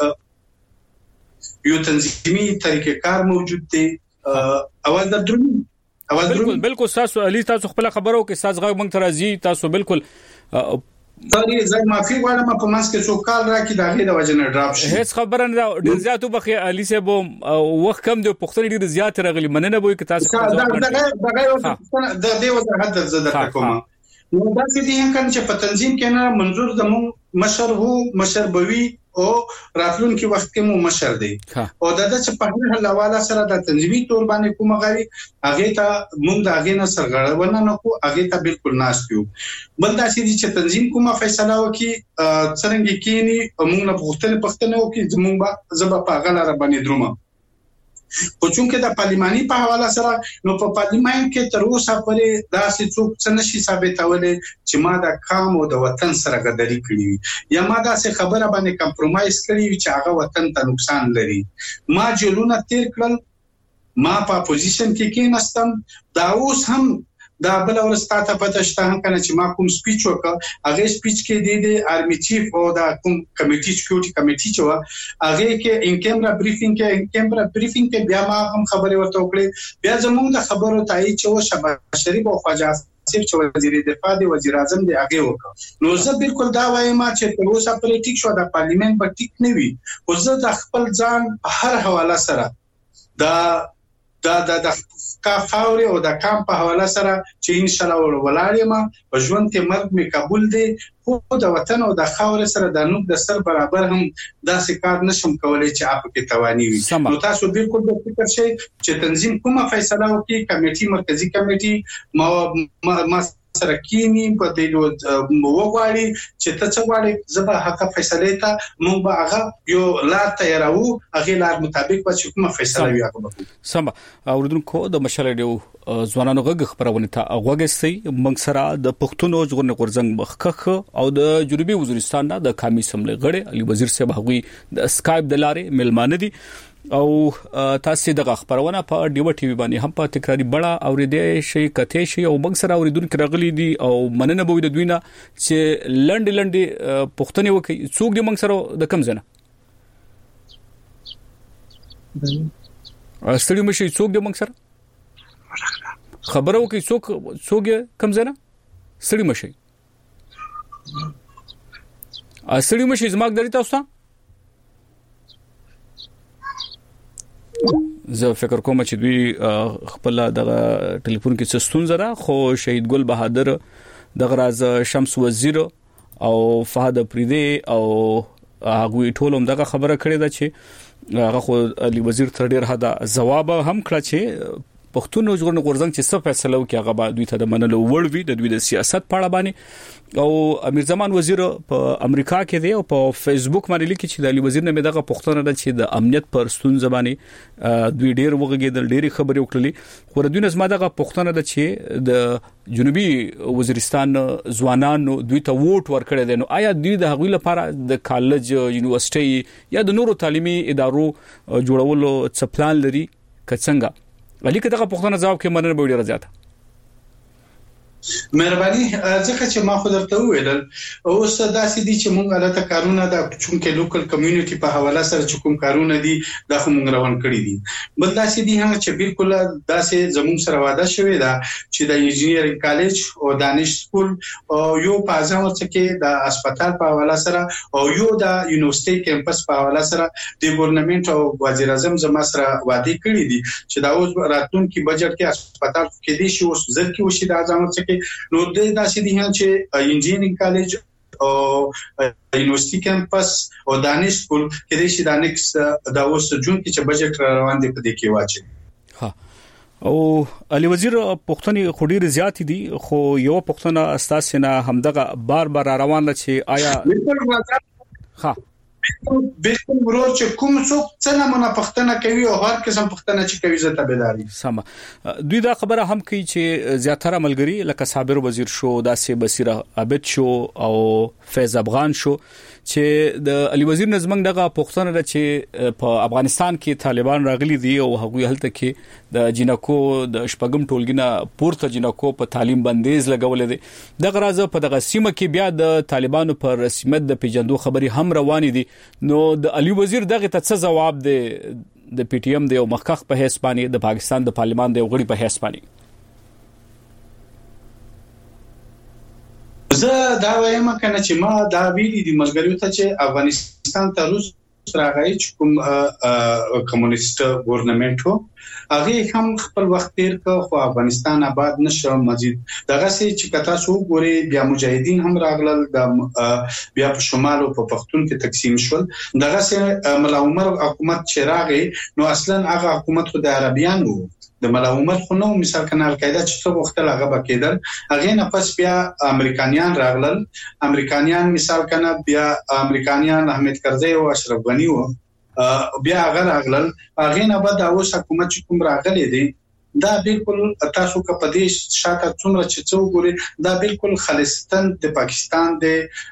یو تنظیمي طریقې کار موجود دی. اول د درو بالکل بالکل تاسو علي تاسو خپل خبرو کې ساز غږ مونږ ترازی تاسو بالکل سوري زه معافي غواړم په منځ کې څو کال راکې دا غي د وجنه ډراپ شي هیڅ خبره نه ډیر زیاتو بخي علي صاحب وخت کم دی پښتون ډیر زیات راغلی مننه به کې تاسو دا دا دا د دې وضاحت زده کوم نو دا چې دي هم چې په تنظیم کې نه منظور زمو مشر وو مشر بوي او راتلون کې وخت کې مو مشر دی او دا چې په هر حواله سره د تنظیمي تور باندې کومه غاري هغه ته موږ د هغه نه سرغړونه نه کو هغه ته بالکل ناشتیو بل دا چې تنظیم کومه فیصله وکي څنګه کینی موږ نه پښتنه پښتنه وکي زموږ به زبا په غلا را باندې درومه خو چونکه د پارلماني په حواله سره نو په پارلمان کې تر اوسه پرې داسې څوک څه نشي ثابتولې چې ما د قام او د وطن سره غداري کړی یا ما داسې خبره باندې کمپرمایز کړی چې هغه وطن ته نقصان لري ما جلونه تیر کړل ما په پوزیشن کې کې نستم دا اوس هم دا بل ورسته پته شته هم کنه چې ما کوم سپیچ وکړ هغه سپیچ کې د دې آرمي چیف او دا کوم کمیټي سکیورټي کمیټي چې و هغه کې ان کیمرا بریفینګ کې ان کیمرا بریفینګ کې بیا ما هم خبرې ورته وکړې بیا زموږ د خبرو تایید چې و شباب شریف او خواجه صرف چې وزیر دفاع دی وزیر اعظم دی هغه وکړ نو زه بالکل دا وایم چې په اوسه پولیټیک شو د پارلیمنت په ټیک نه وي او زه د خپل ځان هر حواله سره دا دا د کا خاوري او د کام په حواله سره چې ان شاء الله ولاړم په ژوند کې مرګ می قبول دی خو د وطن او د خاوري سره د نوک د سر برابر هم داسې کار نشم کولای چې اپ کې توانی وي نو تاسو بالکل د فکر شي چې تنظیم کومه فیصله وکړي کمیټي مرکزی کمیټي ما ما سره کینی په دې وګواړي چې ته څه غواړې زبر حق فیصله ته موږ به هغه یو لار تیارو هغه لار مطابق به کومه فیصله وي هغه سم اوردونکو د مشاله دیو ځوانانو غږ خبرونه ته غوږستي موږ سره د پښتون او ژغورنې غورځنګ مخکخ او د جنوبي وزیرستان د قومي سملې غړي علي وزیر صاحب هغوی د اسکایپ د لارې ملمانه دي او تاسو دغه خبرونه په ډیو ټي وي باندې هم په تکراری بڑا اوریدې شي کته شي او موږ سره اوریدونکو راغلي دي او مننه به د دوی نه چې لند لند پښتني وکي څوک دې موږ سره د کم زنه استړي مشي څوک دې موږ سره خبرو کې څوک څوک کم زنه استړي مشي استړي مشي زماګ درې تاسو زه فکر کوم چې دوی خپل دغه ټلیفون کې څه ستونزه ده خو شهید ګل بهادر دغه راز شمس وزیر او فهد پریدي او هغه ټول هم دغه خبره کړې ده چې هغه خو علي وزیر تر ډیر حدا جواب هم کړ چې پښتون او ژغورنې غورځنګ چې څه فیصله وکړي هغه به دوی ته د منلو وړ وي د دوی د سیاست په اړه باندې او امیر زمان وزیر په امریکا کې دی او په فیسبوک باندې لیکي چې د علي وزیر نه دغه پښتون ده چې د امنیت پر ستون زبانی دوی ډیر وغږیدل ډیر خبرې وکړلې خو د دوی نظم دغه پښتون ده چې د جنوبي وزیرستان ځوانانو دوی ته ووټ ورکړي دي نو آیا دوی د هغوی لپاره د کالج یونیورسيټي یا د نورو تعلیمي ادارو جوړولو څه پلان لري کڅنګه علي کته پښتنه جواب کې مننه به ډیره زیاته مهرباني ځکه چې ما خو درته وویل اوس داسې دي چې مونږ البته کارونه د چونکه لوکل کمیونټي په حواله سره چې کوم کارونه دي دا خو مونږ روان کړی دي بل داسې دي هم چې بالکل داسې زموږ سره وعده شوې ده چې د انجینرینګ کالج او دانش سکول او یو په ځان ورڅکه د هسپتال په حواله سره او یو د یونیورسيټي کیمپس په حواله سره د ګورنمنت او وزیر اعظم زما سره وعده کړی دي چې دا اوس راتلونکي بجټ کې هسپتال کې دي شي اوس ځکه وشي د ځان ورڅکه نو د داسې دي چې انجینرینګ کالج او یونیورسيټي کیمپس او دانش سکول کې د شي د نیکس د اوس جون کې چې بجټ روان دي په دې کې واچي ها او علي وزیر پښتني خډير زیات دي خو یو پښتنه استاسنه همدغه بار بار روان لچې آیا ها بالکل ورور چې کوم څوک څنګه مونږ پښتنه کوي او هر قسم پښتنه چې کوي زته بلاري سم دوی دا خبره هم کوي چې زیاتره ملګری لکه صابر وزیر شو داسې بصیره عابد شو او فیض افغان شو چې د علي وزیر نظمنګ دغه پښتنه چې په افغانستان کې طالبان راغلي دي او هغوی هلته کې د جنکو د شپږم ټولګینه پورته جنکو په تعلیم بندیز لګول دي دغه راز په دغه سیمه کې بیا د طالبانو پر رسمیت د پیجندو خبري هم روان دي نو د علي وزیر دغه ته څه جواب دی د پی ټی ایم دی او مخکخ په هسپانیا د پاکستان د پارلیمان د غړي په هسپانیا زه دا وایم کنه چې ما دا ویلي دي ملګریو ته چې افغانستان ته روس راغی چې کوم کمونیست ګورنمنت وو هغه هم خپل وخت تیر کړ خو افغانستان آباد نشو مزید دغه سي چې کتا سو ګوري بیا مجاهدین هم راغلل د بیا په شمال او په پښتون کې تقسیم شول دغه سي ملا عمر حکومت چې راغی نو اصلا هغه حکومت خو د عربیانو د ملا عمر خو نو مثال کنه القاعده چې څو وخت هغه بکیدل هغه نه پس بیا امریکایان راغلل امریکایان مثال کنه بیا امریکایان احمد کرزی او اشرف غنی و بیا هغه راغلل هغه نه بعد اوس حکومت چې کوم راغلی دی دا بالکل تاسو کا پدیش شاته څومره چې څو ګوري دا بالکل خالصتن د پاکستان د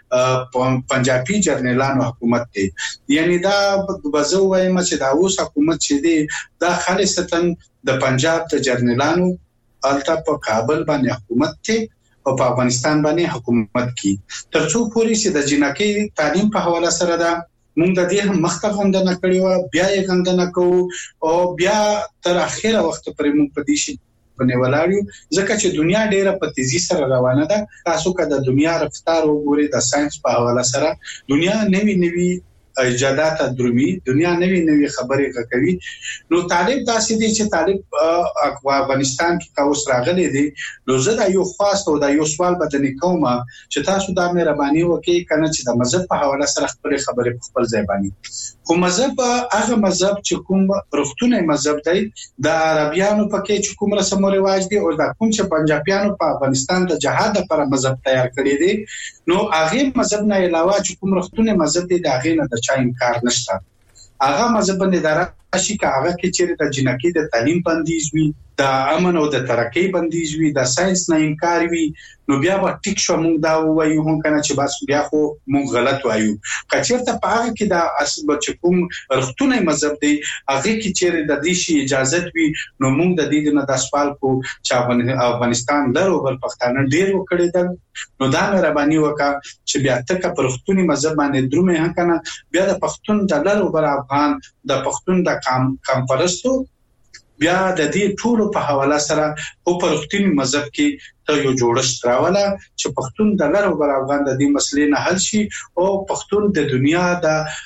پنجابي جرنیلانو حکومت دی یعنی دا بزو وایم چې دا اوس حکومت چې دی دا خالصتن د پنجاب د جرنیلانو الته په کابل باندې حکومت دی او په افغانستان باندې حکومت کی ترڅو پوری چې د جنکی تعلیم په حواله سره دا موږ د دې هم مخته غندنه کړې و بیا یې غندنه کوو او بیا تر اخره وخت پرې موږ په دې شي باندې ولاړو ځکه چې دنیا ډیره په تیزی سره روانه ده تاسو که د دنیا رفتار وګورئ د ساينس په حواله سره دنیا نوي نوي ایجادات درومي دنیا نوي نوي خبرې کوي نو طالب داسې دي چې طالب افغانستان کې کاوس راغلي دي نو زه دا یو خاص او دا یو سوال بدني کوم چې تاسو دا مهرباني وکړئ کنه چې د مذهب په حواله سره خپل خبرې په خپل ځای باندې کوم مذهب هغه مذهب چې کوم رښتونه مذهب دی د عربیانو پکې چې کوم رسم او رواج دي او دا کوم چې پنجابیانو په افغانستان د جهاد لپاره مذهب تیار کړی دی نو هغه مذهب نه علاوه چې کوم رښتونه مذهب دی دا هغه نه د چا انکار نشته هغه مذهب نه درا شي که هغه کې چې د جنکی د تعلیم بندیز وي د امن او د ترقۍ بندیز وي د ساينس نه انکار وي نو بیا به ټیک شو موږ دا وایو هم کنه چې بس بیا خو موږ غلط وایو کچېرته په هغه کې دا اصل چې کوم رښتونه مذهب دی هغه کې چې د دې شي اجازه وي نو موږ د دې نه د سوال کو چې افغانستان درو بل پښتانه ډیر وکړي دل نو دا مهرباني وکړه چې بیا تک په رښتونی مذهب باندې درومه هم کنه بیا د پښتون د لارو بر افغان د پښتون د کام کام پرستو بیا د دې ټولو په حواله سره او په رښتینی مذهب کې ته یو جوړښت راولا چې پښتون د لارو بر افغان د دې مسلې نه حل شي او پښتون د دنیا د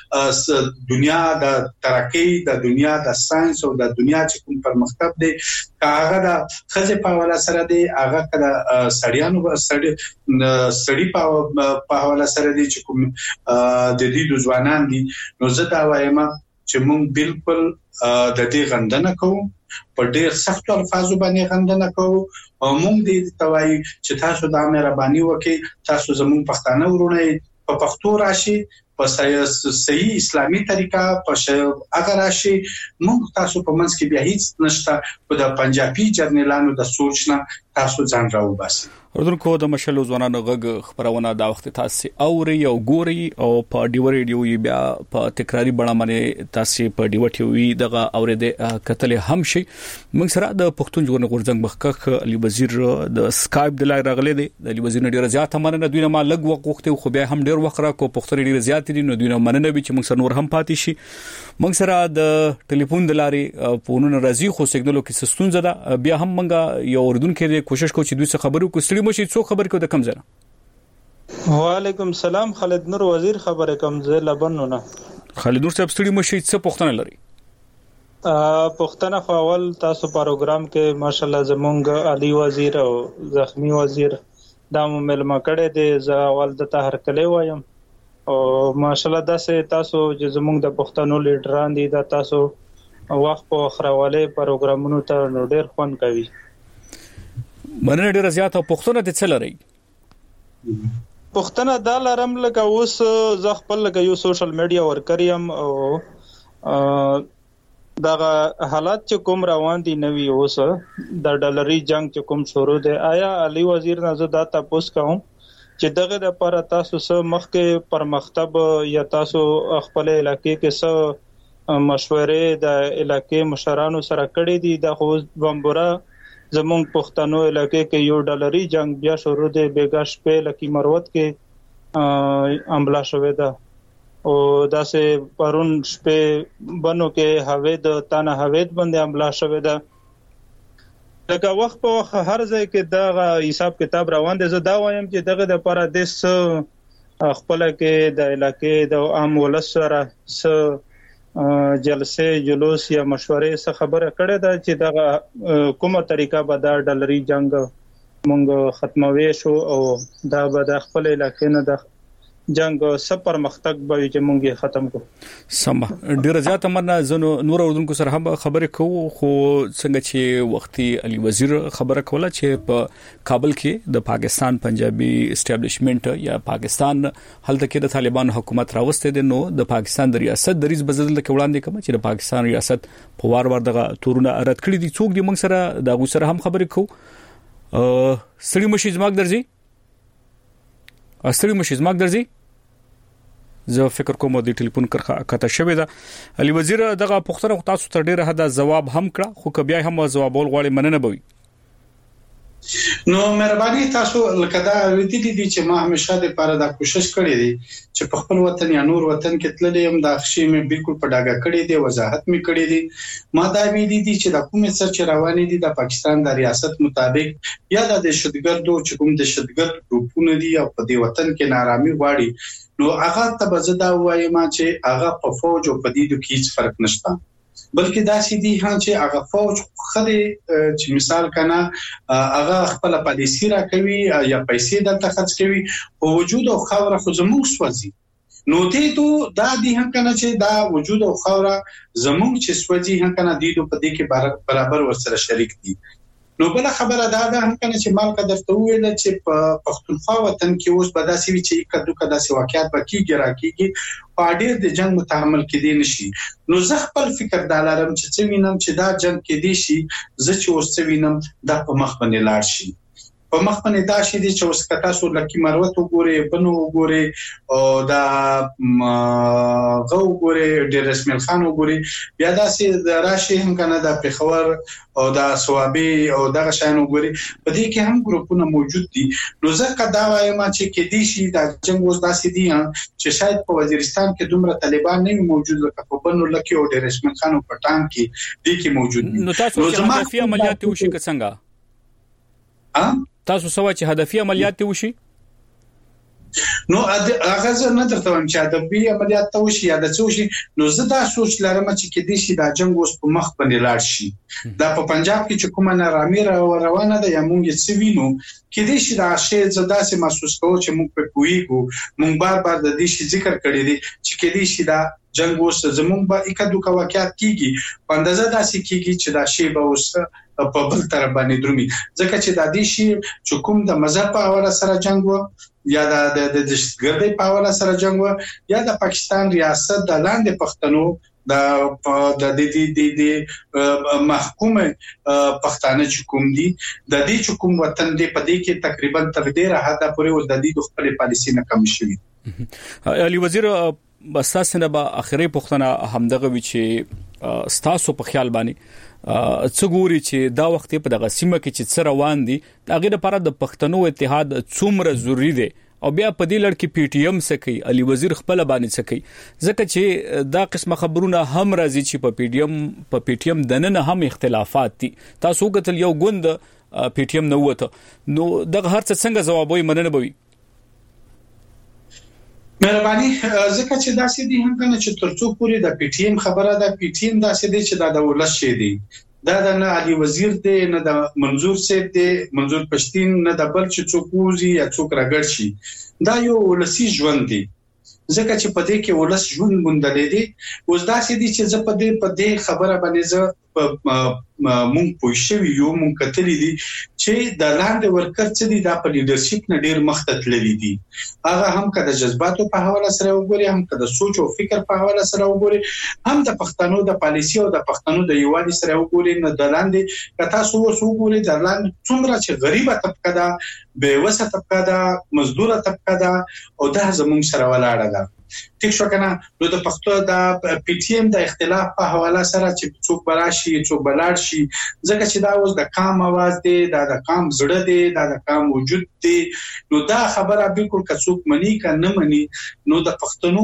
دنیا د ترقۍ د دنیا د ساينس او د دنیا چې کوم پرمختګ دی هغه د خځه په حواله سره دی هغه کله سړیانو سړی سړی په حواله سره دی چې کوم د دې د ځوانان دي نو زه دا وایم چې موږ بالکل د دې غندنه کوو په ډېر سخت الفاظو باندې غندنه کوو او موږ دې توای چې تاسو د مهرباني وکړئ تاسو زموږ پښتانه ورونه په پښتو راشي په صحیح اسلامي طریقه په اگر راشي موږ تاسو په منځ کې بیا هیڅ نشته په د پنجابي جرنیلانو د سوچنه تاسو ځان راو باسي اردوونکو د مشلو ځوانانو غږ خبرونه دا وخت تاسو اوري او ګوري او په ډیو ریډیو بیا په تکراری بڼه باندې تاسو په ډیو ټي دغه اورید کتل هم شي موږ سره د پښتون ژغورنې غورځنګ مخکخ علي وزیر د سکایپ د لای راغلي دی د علي وزیر ډیر زیات مننه دوی نه ما لګ وخت خو بیا هم ډیر وخت را کو پښتون ډیر زیات دي نو دوی نه مننه به چې موږ سره نور هم پاتې شي موږ سره د ټلیفون د لارې فونونه راځي خو سیګنالو کې سستون زده بیا هم موږ یو اردوونکو کوشش کوو چې دوی څه خبرو کو ستړي مشي څو خبر کو د کم زنه وعلیکم السلام خالد نور وزیر خبره کوم زه لبنونه خالد نور صاحب ستړي مشي څه پوښتنه لري پښتنه خو اول تاسو پروګرام کې ماشاءالله زمونږ علي وزیر او زخمی وزیر دا ملما کړه دې زه اول د تهر کلی وایم او ماشاءالله داسې تاسو چې زمونږ د پښتنو لیډران دي دا تاسو وخت په خروالې پروګرامونو ته نو ډېر خوان کوي مننه ډیره زیاته پښتنه د څه لري پښتنه دا لرم لکه اوس ز خپل لکه یو سوشل میډیا ورکر یم او دا حالات چې کوم روان دي نوی اوس د ډالري جنگ چې کوم شروع دی آیا علي وزیر نه زه دا تاسو کوم چې دغه د لپاره تاسو سره مخکې پرمختګ یا تاسو خپل علاقې کې څه مشورې د علاقې مشرانو سره کړې دي د خو بمبورا زمونږ پښتنو علاقې کې یو ډالري جنگ بیا شروع دی بیګا شپې لکی مروت کې حمله شوې ده او داسې پرون شپې بنو کې هوید تانه هوید باندې حمله شوې ده لکه وخت په وخت هر ځای کې دا حساب کتاب روان دي. زه دا وایم چې دغه د لپاره د س خپل کې د علاقې د عام ولس سره س جلسه جلوس یا مشورې څخه خبره کړې ده چې دا کومه طریقه به دا ډالري جنگ مونږ ختموي شو او دا به د خپل علاقې نه د جنگ سپر مختق به چې مونږه ختم کو. سم ډیر زیات مرنه زنو نور اردوونکو سره هم خبرې کوو خو څنګه چې وختي علي وزیر خبره کوله چې په کابل کې د پاکستان پنجابي اسټابلیشمنت یا پاکستان هلته کې د طالبان حکومت راوسته دي نو د پاکستان د ریاست د ریس بدل کې وړاندې کوم چې د پاکستان ریاست په وار وار دغه تورونه رد کړی دي. څوک دي موږ سره د غو سره هم خبرې کوو. سړي مشي زماګ درځي استری مشي زماګ درځي زه فکر کوم د ټلیفون کرخه کته شوې ده. علي وزیر دغه پښتنه تاسو ته ډیره حدا جواب هم کړه خو کبیا هم جوابول غواړي مننه بوي. نو مهرباني تاسو لکه دا ویدي دي چې ما همیشه د لپاره دا کوشش کړې دي چې په خپل وطن یا نور وطن کې تللې هم دا خشي مې بالکل په ډاګه کړې دي وضاحت مې کړې دي. ما دا ویدي دي چې د کومې سر چې روانې دي د پاکستان د ریاست مطابق یا د شتګردو چې کوم د شتګرد ګروپونه دي او په دې وطن کې نارامي غواړي نو هغه ته بزدا وایم چې هغه په فوج او په دې کې هیڅ فرق نشته بلکې دا سې دي چې هغه فوج خدي چې مثال کنه هغه خپل پالیسي را کوي یا پیسې دلته خرڅ کوي او وجود او خاوره خو زموږ سوځي نو ته ته دا دي هم کنه چې دا وجود او خاوره زموږ چې سوځي هم کنه دي په دې کې برابر ورسره شریک دي. نو بل خبره دا ده هم کنه چې مال قدر ته ویل چې په پښتونخوا وطن کې اوس بداسي وی چې کډو کډا سي واقعیت بکیږي راکېږي په ډېر د جنگ متحمل کې دي نشي. نو زه خپل فکر دالارم چې څه وینم چې دا جنگ کې دي شي زه چې اوس څه وینم دا په مخ باندې لاړ شي په مخ باندې دا شي چې اوس کتا سو لکه مروت وګوري بنو وګوري او دا غو وګوري ډېر رسمل خان وګوري بیا دا سي راشي هم کنه د پیښور او دا سوابي او دغه شان وګوري په دې کې هم ګروپونه موجود دي. نو زه کدا وایم چې کې دي شي دا جنگ اوس داسې دي چې شاید په وزیرستان کې دومره طالبان نه موجود لکه په بنو لکه او ډېر رسمل خان او پټان کې دي کې موجود دي. نو تاسو چې هدفي عملیات وشي څنګه ا تاسو سوا چې هدفي عملیات وشي نو هغه زه نه درته وایم چې هدفي عملیات وشي یا د څه شي نو زه دا سوچ لرم چې کې دي شي دا جنگ اوس په مخ باندې لاړ شي دا په پنجاب کې چې کومه نارامي روانه ده یا مونږ یې سوینو کې دي شي دا شی زدا سه محسوس کوو چې مونږ په کویګو مونږ بار بار د دې شي ذکر کړی دي چې کې دي شي دا جنگ اوس زمونږ به اکدو کا واقعیت کیږي پاندازه داسې کیږي چې دا شی به اوس په بل طرف باندې درومي ځکه چې د دې شی چې کوم د مذهب په حواله سره جنگ و یا د د دشتګردۍ په حواله سره جنگ و یا د پاکستان ریاست د لاندې پښتنو د د د د د محکومه پښتانه چې کوم دي د دې چې کوم وطن دی په دې کې تقریبا تر ډیره حدا پورې ول د دې خپل پالیسي نه کم شوی. علي وزیر بساسه نه به اخري پښتنه همدغه وی چې ستاسو په خیال باندې څه ګوري چې دا وخت په دغه سیمه کې چې څه روان دي دا غیر لپاره د پښتنو اتحاد څومره ضروری دی او بیا په دې لړ کې پی ټی ایم سکی علي وزیر خپل باندې سکی ځکه چې دا قسمه خبرونه هم راځي چې په پی ټی ایم په پی ټی ایم دنه هم اختلافات دي تاسو غتل یو ګوند پی ټی ایم نو وته نو دغه هر څه څنګه جواب وي مننه بوي. مهرباني ځکه چې داسې دي هم کنه چې ترڅو پورې د پی ټی ایم خبره ده پی ټی ایم داسې دي چې دا د ولس شي دي دا د نه علي وزیر دی نه د منظور سیب دی منظور پښتين نه د بل چې څوک وزي یا څوک راګړ شي دا یو ولسی ژوند دی ځکه چې په دې کې ولس ژوند مونډلې دي اوس داسې دي چې زه په دې په دې خبره باندې زه مونږ پوه شوی یو مونږ کتلې دي چې د لاندې ورکر څه دي د په لیدرشپ نه ډیر مخته تللي دي هغه هم کده جذباتو په حواله سره وګوري هم کده سوچ او فکر په حواله سره وګوري هم د پښتنو د پالیسي او د پښتنو د یووالي سره وګوري نه د لاندې کته سو وګوري د لاندې څومره چې غریبه طبقه ده بے وسه طبقه ده مزدوره طبقه ده او دا زموږ سره ولاړه ده. ټیک شو کنه نو د پښتو د پی ټی ایم د اختلاف په حواله سره چې څوک براشي څوک بلاړ شي ځکه چې دا اوس د قام आवाज دی دا د قام زړه دی دا د قام وجود دی نو دا خبره بالکل کڅوک منی کا نه منی نو د پښتنو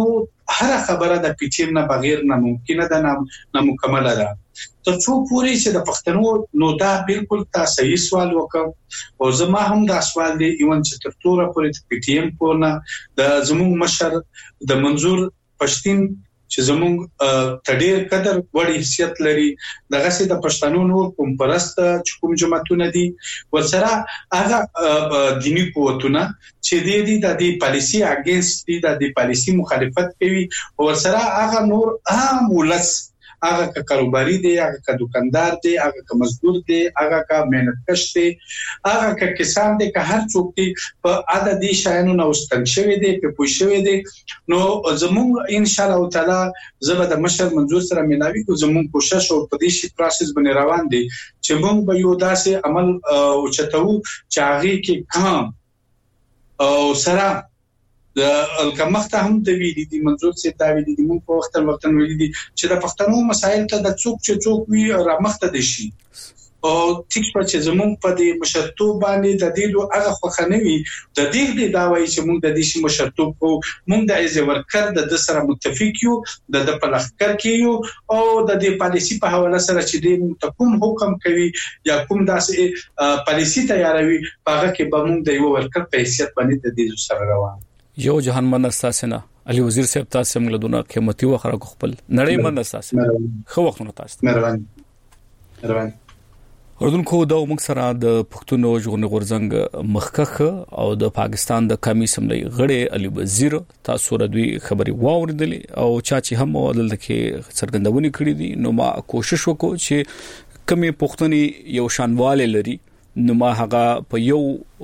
هر خبره د پی ټی ایم نه بغیر ناممکنه ده، نامکمله ده. تر څو پورې چې د پښتنو نو دا بالکل تاسو صحیح سوال وکړ او زما هم دا سوال دی ایون چې تر توره پورې د پی ټی ایم کورنه د زموږ مشر د منظور پښتين چې زموږ تډیر قدر وړ حیثیت لري دغه سي د پښتنو نور کوم پرست چې کوم جماعتونه دي ورسره هغه دینی قوتونه چې د دې د دې پالیسي اگینست دي د دې پالیسي مخالفت کوي ورسره هغه نور عام ولس هغه که کاروباري دی، هغه که دکاندار دی، هغه که مزدور دی، هغه که مهنتکش دی، هغه که کسان دی، که هر څوک دی په عددي شایانو نو ستنګ شوی دی په پوه شوی دی. نو زموږ ان شاء الله تعالی زبر د مشر منظور سره ملاوي کو زموږ کوشش او په دې شي پروسس باندې روان دي چې موږ به یو داسې عمل او چتو چې هغه کې کام او سره د الکمخته هم د ویلي دي منظور سي دا ویلي دي موږ په وخت وخت ویلي دي چې د پښتنو مسایل ته د څوک چې څوک وی رامخته دي شي او ټیک په چې زموږ په دې مشرتوب باندې د دې دوه هغه خوخنوي د دې د داوی چې موږ د دې شي مشرتوب کو موږ د ایز ورکر د سره متفق یو د د پلخکر کیو او د دې پالیسی په حواله سره چې د کوم حکم کوي یا کوم داسې پالیسی تیاروي هغه کې به موږ د یو ورکر په حیثیت باندې د دې سره روان یو جهان من استاسنه علي وزیر صاحب تاسو موږ له دونه قیمتي وخره خپل نړۍ من استاسنه خو وختونه تاسو مهرباني مهرباني اردوونکو د موږ سره د پښتونو ژغورنې غورځنګ مخکخ او د پاکستان د قومي اسمبلی غړي علي وزیر تاسو ردوي خبري واوریدلې او چا چې هم دلته کې څرګندونې کړې دي نو ما کوشش وکړو چې کمی پښتوني یو شانواله لري نو ما هغه په یو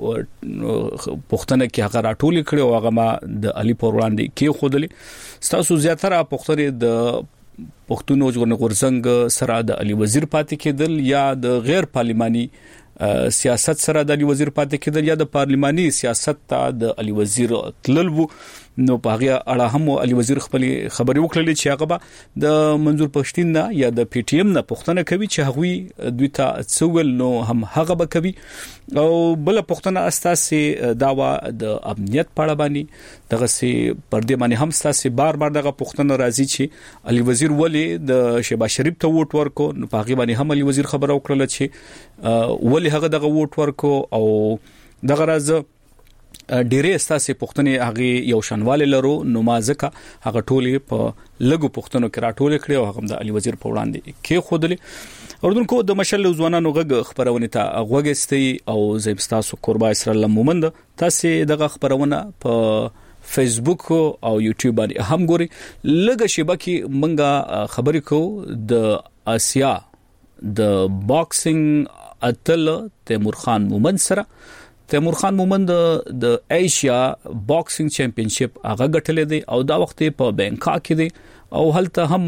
پښتنه کې هغه راټول کړي او هغه ما د علي پر وړاندې کې خودلې تاسو زیاتره پښتني د پښتونو ژغورنې غورځنګ سره د علي وزیر پاتې کېدل یا د غیر پارلماني سیاست سره د علي وزیر پاتې کېدل یا د پارلماني سیاست ته د علي وزیر تللو نو په هغه اړه هم علي وزیر خپل خبري وکړلې چې هغه د منظور پښتين نه یا د پی ټی ایم نه پښتنه کوي چې هغه دوی ته څول نو هم هغه به کوي او بل پښتنه استاسي داوا د امنیت پاړه باندې دغه سي پردې باندې هم استاسي بار بار دغه پښتنه راځي چې علي وزیر ولی د شهباز شریف ته ووټ ورکو نو په هغه باندې هم علي وزیر خبره وکړه چې ولی هغه دغه ووټ ورکو او دغه راز ډیره استاسي پښتني هغه یو شنواله لرو نو ما ځکه هغه ټوله په لګو پښتنو کې راټول کړي او هغه د علي وزیر په وړاندې کې خودلې اردوونکو د مشل ځوانانو غږ خبرونه ته غوږستي او زمستاسو قربا اسرائیل مومند تاسو دغه خبرونه په فیسبوک او یوټیوب باندې هم ګوري لګه شبکې منګه خبرې کو د آسیا د باکسینګ اتل تیمور خان مومند سره تیمور خان مومند د ایشیا باکسینګ چمپionship هغه ګټلې دی او دا وخت په بانکاک کې دی او هلته هم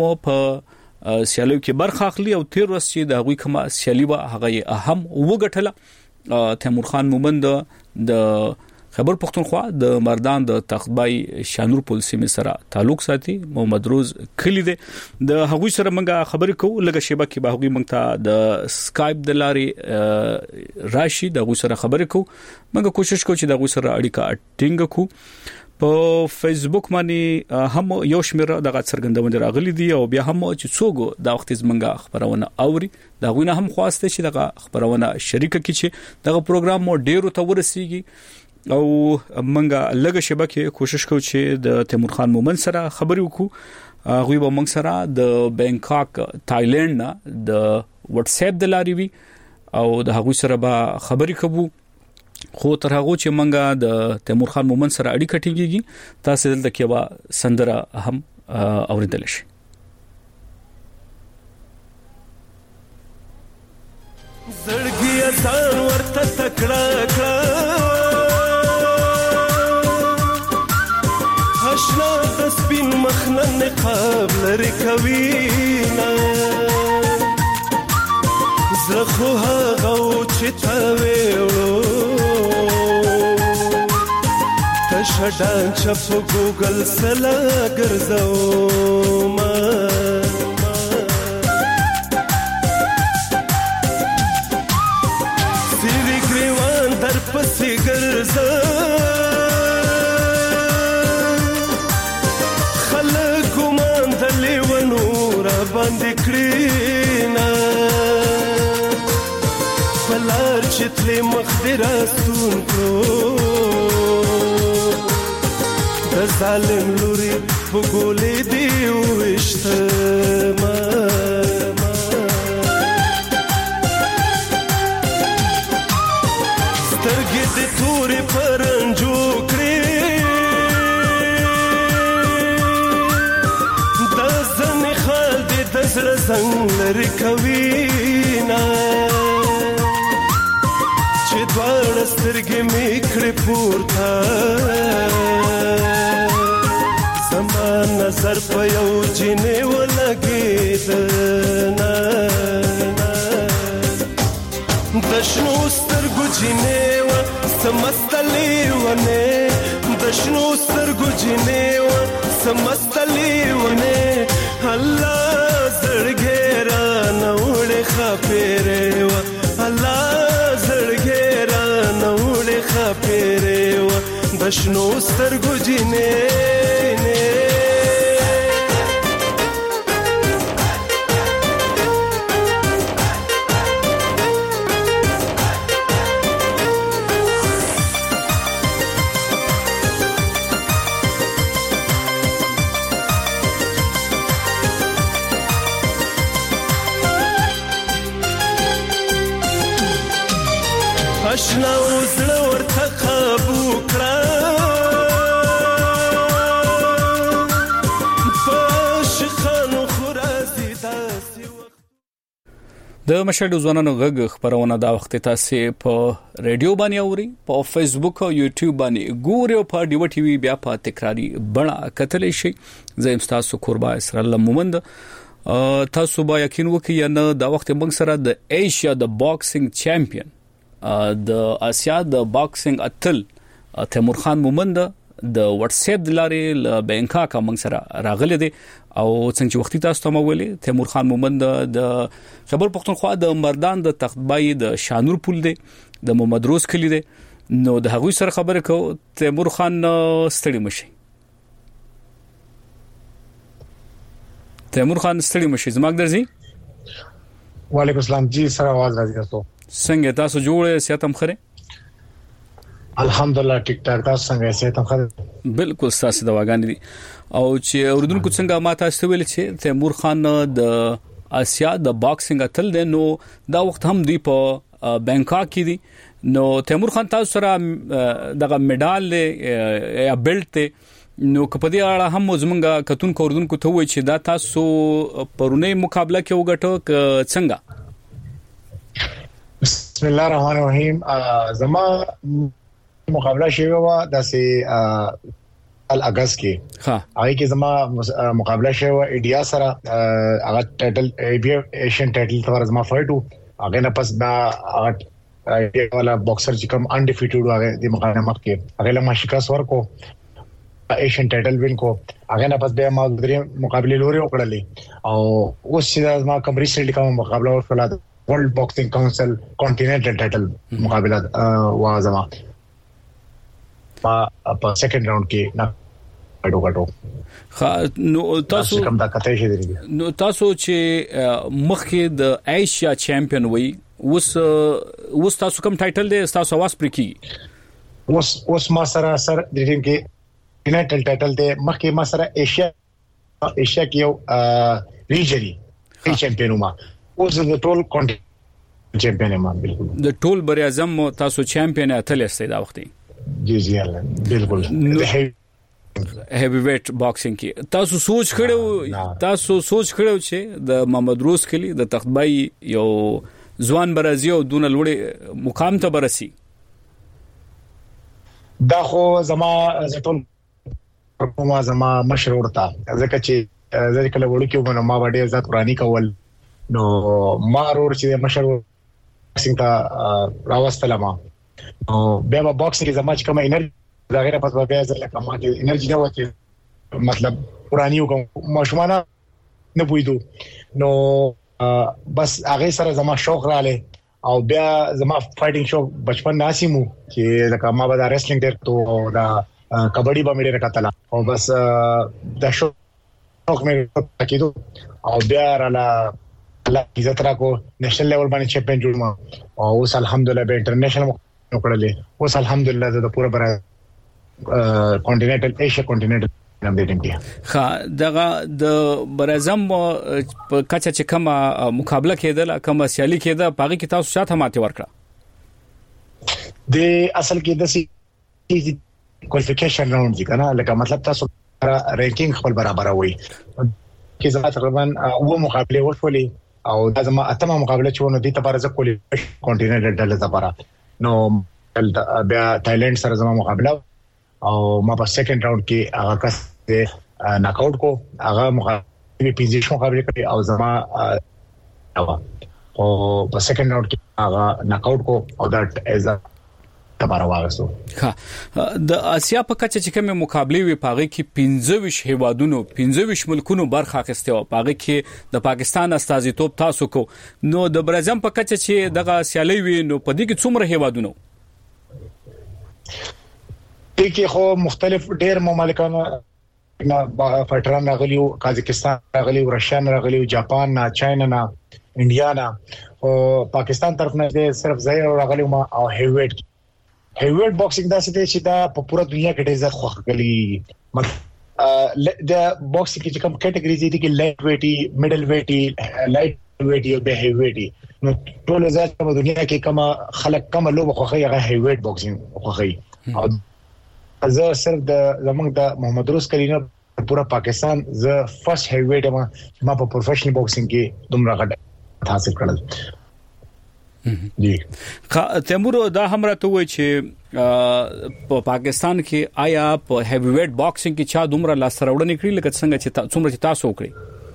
په سیالو کې برخه اخلي او تیر ورځ چې د هغوی کومه سیالي به هغه اهم وګټله تیمور خان مومند د خبر پښتونخوا د مردان د تخبای شانور پولیسي سره تعلق ساتي محمد روز کلی دی د هغوی سره موږ خبرې کوو لکه شبکې به هغوی موږ ته د سکایپ د لارې راشي د هغوی سره خبرې کوو موږ کوشش کوو چې د هغوی سره اړیکه ټینګ کړو په فیسبوک باندې هم یو شمیر دغه څرګندونه راغلي دي او بیا هم چې څوک دا وخت زمونږه خبرونه اوري دا غوینه هم خواسته چې دغه خبرونه شریک کړي چې دغه پروګرام مو ډیرو ته ورسیږي او منګه لګه شبکه کوشش کوو چې د تیمور خان مومند سره خبرې وکړو غوی به موږ سره د بانکاک تایلند نه د واتس اپ د لارې وی او د هغوی سره به خبرې کوو خو تر هغه چې منګه د تیمور خان مومند سره اړیکه ټینګيږي تاسو دلته کې به سندره هم اوریدل شي زړګي ځان ورته تکړه کړه اشنا د سپین مخنن نقاب لري کوينا زخو هغه چې تا وېړو تشدان چپ ګوګل سلا ګرځو ما سیوی ګریوان در پسې ګرځو خلک ولې مخدرا سون کو د ظالم لوري په ګولې دی وشته ما سترګې د تورې پرنجو کړې د ځنې خال دې د زړه زنګ لرې کوي نه چې دواړه سترګې مې کړې پورته زما نظر په یو جینې ولګېد نه د شنو سترګو جینې وه سمستلې ونې د شنو سترګو جینې وه سمستلې ونې الله زړګې رانه وړې ښاپېرې وه الله زړګې رانه وړې ښاپېرې وه د شنو سترګو جینې اشنا وزړه ورته قابو کړه پښخانو خورازي داسي د مشهد ځوانانو غږ خبرونه دا وخت تاسو په ریډیو باندې اوري په فیسبوک او یوټیوب باندې ګوري او په ډیو ټي وی بیا په تکراری بڼه کتلی شي زم تاسو قربا اسرائیل مومند تاسو با یقین وکړئ نه دا وخت موږ سره د ایشیا د باکسینګ چمپیون د آسیا د باکسینګ اتل تیمور خان مومند د واتس اپ د لارې ل بانکاک موږ سره راغلی دی او څنګه وختي تاسو ته مولې تیمور خان مومند د خبر پښتونخوا د مردان د تختبای د شانور پول دی د محمد روز کلی دی نو د هغوی سره خبره کو تیمور خان ستړي مشي تیمور خان ستړي مشي زماګ درځي وعلیکم السلام جی سره आवाज راځي تاسو څنګه تاسو جوړه سیاتم خره الحمدلله ټیک ټاک تاسو څنګه سیاتم خره بالکل تاسو دواګان دي او چې اوردونکو څنګه ما تاسو ویل چې تیمور خان د آسیا د باکسینګ اتل دی نو دا وخت هم دی په بانکاک کې دی نو تیمور خان تاسو سره دغه میډال یا بیلټ نو کپدي اړه هم زمونږه کتون کوردونکو ته وای چې دا تاسو پرونی مقابله کې وګټو څنګه بسم الله الرحمن الرحیم زما مقابله شوی و د سي ال اگست کې ها هغه کې زما مقابله شوی و ایډیا سره هغه ټایټل ایشین ټایټل تر زما فایټو هغه نه پس دا هغه والا باکسر چې کوم انډیفیټډ هغه د مقابله مخ کې هغه له ما شکست ورکو ایشین ټایټل وین کو هغه نه پس به ما درې مقابله لوري وکړلې او اوس چې زما کوم ریسنټلی کوم مقابله وکړه ورلد باکسینګ کونسل کانټیننټل ټایټل مقابله وا زما په په سیکنډ راوند کې نه اډو غټو نو تاسو کوم دا کته شي دی نو تاسو چې مخکې د ایشیا چمپیون وي اوس اوس تاسو کوم ټایټل دی تاسو واس پر کی اوس اوس ما سره سر د ټیم کې کانټیننټل ټایټل دی مخکې ما سره ایشیا ایشیا کې یو ریجنی چمپیون ما اوس د ټول کانټیننټ چمپیون ما بالکل د ټول بر اعظم تاسو چمپیون اتل استئ دا وخت جی جی بالکل هیوی ویټ باکسینګ کې تاسو سوچ کړو تاسو سوچ کړو چې د محمد روز کلی د تختبای یو ځوان برازي او دون لوړې مقام ته برسي دا خو زما زټول کومه زما مشرور تا ځکه چې ځکه کله وړو کې ونه ما باندې ذات قرآنی کول نو ما ورور چې مشرور باکسینګ ته راوستله ما او بیا په باکسینګ کې زما چې کومه انرژي دا غیره پس بیا ځکه ما کې انرژي نه وته مطلب قرآنی وکم ماشومانه نه پویدو نو بس هغه سره زما شوق رااله او بیا زما فایټینګ شوق بچپن ناسیمو چې لکه ما به دا ریسلینګ ډېر تو دا کبډي به مې ډېر کتله او بس دا شوق مې کېدو او بیا را الله عزت راکو نېشنل لیول باندې چمپیون جوړ ما او اوس الحمدلله به انټرنیشنل وکړلې اوس الحمدلله د پوره برا کانټیننټل ایشیا کانټیننټل نم دې ټیم خا دغه د برازم په کچا چې کومه مقابله کېدل کومه سیالي کېده پاغي کې تاسو شاته ماته ورکړه د اصل کې د سی کوالیفیکیشن راوند دي کنه لکه مطلب تاسو رینکینګ خپل برابر وي کې زما تقریبا اوه مقابله وشولې او دا زما اتمه مقابله چې ونه دي ته پر ځکه کوالیفیکیشن کانټیننټل ډله لپاره نو بیا تایلند سره زما مقابله او ما په سیکنډ راوند کې هغه کس ناک آوټ کو هغه مقابله پنځه مقابله کړې او زما او په سیکنډ راوند کې هغه ناک آوټ کو او دټ از تبارا واغسو ها د اسیا په کچه چې کومه مقابله وی پاغي کې پنځه وش هیوادونو پنځه وش ملکونو برخه اخیسته او پاغي کې د پاکستان استازیتوب تاسو کو نو د برازم په کچه چې دغه سیالي وی نو په دې کې څومره هیوادونو کې خو مختلف ډېر مملکانو نه فټران راغلیو قازقستان راغلیو رشیا راغلیو جاپان نه چاینا نه انډیا نه او پاکستان طرف نه صرف زه راغلیو ما او هیویټ هیویټ باکسینګ دا څه چې دا په پوره دنیا کې ډېر زیات خوښ غلي د باکسینګ کې کوم کټګریز دي کې لایټ ویټي میډل ویټي لایټ ویټي او به هیویټي نو ټول زیات په دنیا کې کوم خلک کوم لوبه خوښي هغه هیویټ باکسینګ خوښي او زه صرف د زمونږ د محمد روز کلینه پورا پاکستان زه فرست هیویټ ما ما په پروفیشنل باکسینګ کې دومره غټ حاصل کړل جی تیمور دا هم راته وای چې په پاکستان کې آیا په هیویټ باکسینګ کې چا دومره لاس راوړنې کړې لکه څنګه چې څومره چې تاسو وکړي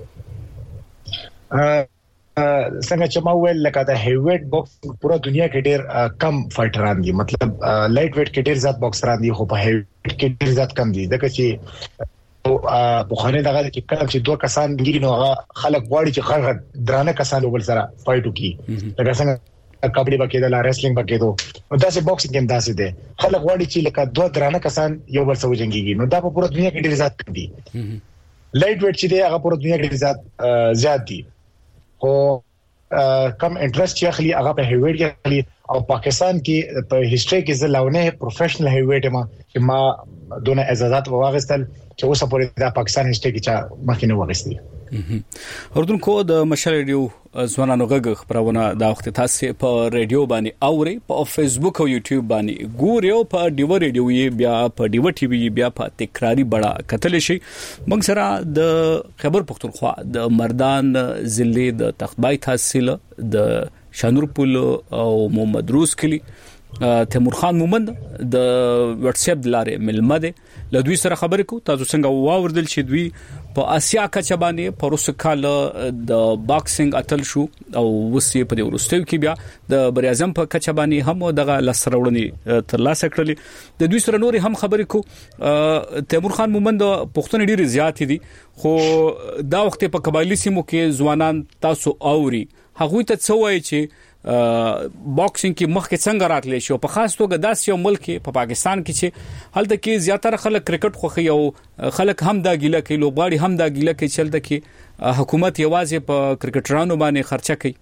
څنګه چې ما ویل لکه د هیویټ باکس پورا دنیا کې ډېر کم فایټران دي مطلب لایټ ویټ کې ډېر زیات باکسران دي خو په هیویټ کې ډېر زیات کم دي ځکه چې په خانه دغه کې کله چې دوه کسان دي نو هغه خلک غواړي چې خلک درانه کسان وبل سره فایټ وکړي لکه څنګه کبډي بکې د ریسلینګ بکې دوه نو دا چې باکسینګ هم داسې دي خلک غواړي چې لکه دوه درانه کسان یو بل سره وجنګيږي نو دا په پورا دنیا کې ډېر زیات دي لایټ ویټ چې دی هغه پورا دنیا کې ډېر زیات زیات دي او کم انټرست چې اخلي هغه په هیویټ کې اخلي او پاکستان کې په هیستوري کې زلاونه پروفیشنل هیویټ ما چې ما دونه اعزازات واغستل چې اوسه پورې د پاکستان هیستوري کې چې مخینه واغستي اردن کو د مشال ریډیو ځوانانو غږ خبرونه دا وخت تاسو په ریډیو باندې اوري په فیسبوک او یوټیوب باندې ګورئ په ډیو ریډیو بیا په ډیو ټي وي بیا په تکراری بڑا کتل شي موږ سره د خبر پختونخوا د مردان ضلع د تختبای تحصیل د شانورپول او محمد روز کلی تیمور خان مومند د واتس اپ لارې ملمده لدوی سره خبرې کو تاسو څنګه واوردل چې دوی په اسیا کچه باندې په روس کال د باکسینګ اتل شو او وسې په ورستیو کې بیا د بریازم په کچه باندې هم دغه لسرولنی تر لاسه کړلې د دوی سره نور هم خبرې کو تیمور خان مومند پښتون ډیر زیات دي خو دا وخت په قبایلی سیمو کې ځوانان تاسو اوري هغه ته څه وایي چې باکسینګ کې مخکې څنګه راتلی شو په خاص توګه داس یو ملک په پاکستان کې چې هلته کې زیاتره خلک کرکټ خوښي او خلک هم دا ګیله کوي لوبغاړي هم دا ګیله کوي چې هلته کې حکومت یوازې په کرکټرانو باندې خرچه کوي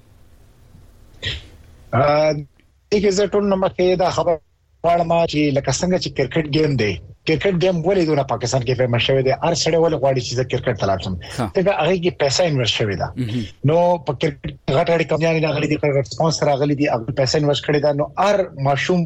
ا دغه ټول نو مکه دا خبر واړه چې لکه څنګه چې کرکټ گیم دی کرکټ گیم ولې دونه پاکستان کې فیمس شوی دی هر سړی ولې غواړي چې کرکټ تلاشم ته هغه کې پیسې انویسټ شوی دا نو په کرکټ غټ غټ کمپنیانې راغلي دي کرکټ سپانسر راغلي دي هغه پیسې انویسټ کړي دا نو هر ماشوم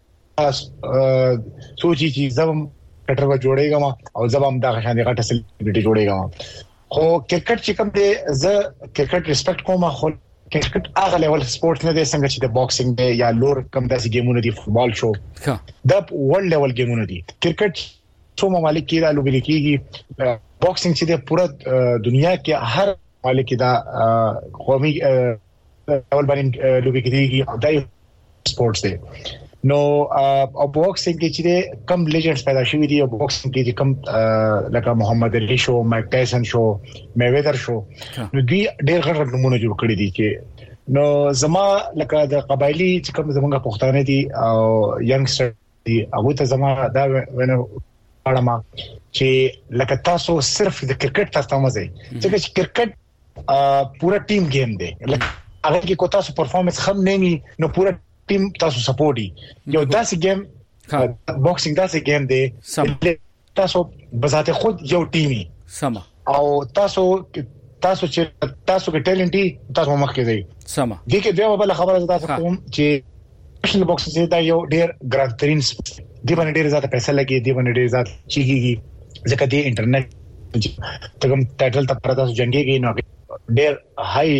سوچي چې زم کټر و جوړېږم او زم دا غشان دي غټه سلیبریټي جوړېږم خو کرکټ چې کوم دی زه کرکټ ریسپیکټ کوم خو کرکټ هغه لیول سپورت نه دی څنګه چې د باکسینګ دی یا لور کم داسې گیمونه دي فوتبال شو دا ورلد لیول گیمونه دي کرکټ څو ممالک کې دا لوبل کېږي باکسینګ چې د پوره دنیا کې هر ممالک دا قومي لیول باندې لوبل کېږي دا سپورتس دی نو او باکسینګ کې چې کم لیجنډز پیدا شوي دي او باکسینګ کې چې کم لکه محمد علي شو مایک ټایسن شو میویدر شو نو دوی ډېر غټ نمونه جوړ کړی دي چې نو زما لکه د قبایلی چې کوم زمونږ پښتانه دي او ینګستر دي هغه ته زما دا ونه اړه ما چې لکه تاسو صرف د کرکټ تاسو مزه چې کرکټ پورا ټیم گیم دی لکه هغه کې کو تاسو پرفارمنس خم نه ني نو پورا ټیم تاسو سپورټي یو داسې گیم باکسینګ داسې گیم دی تاسو بذات خود یو ټیمي سم او تاسو تاسو چې تاسو کې ټیلنټي تاسو مخ کې دی سم دي کې بیا بل خبره تاسو کوم چې پروفیشنل باکسینګ دا یو ډیر ګران ترين دی باندې ډیر زیات پیسې لګي دی باندې ډیر زیات چیږي ځکه دی انټرنیټ ته کوم ټایټل ته پرته جنگيږي نو ډیر هاي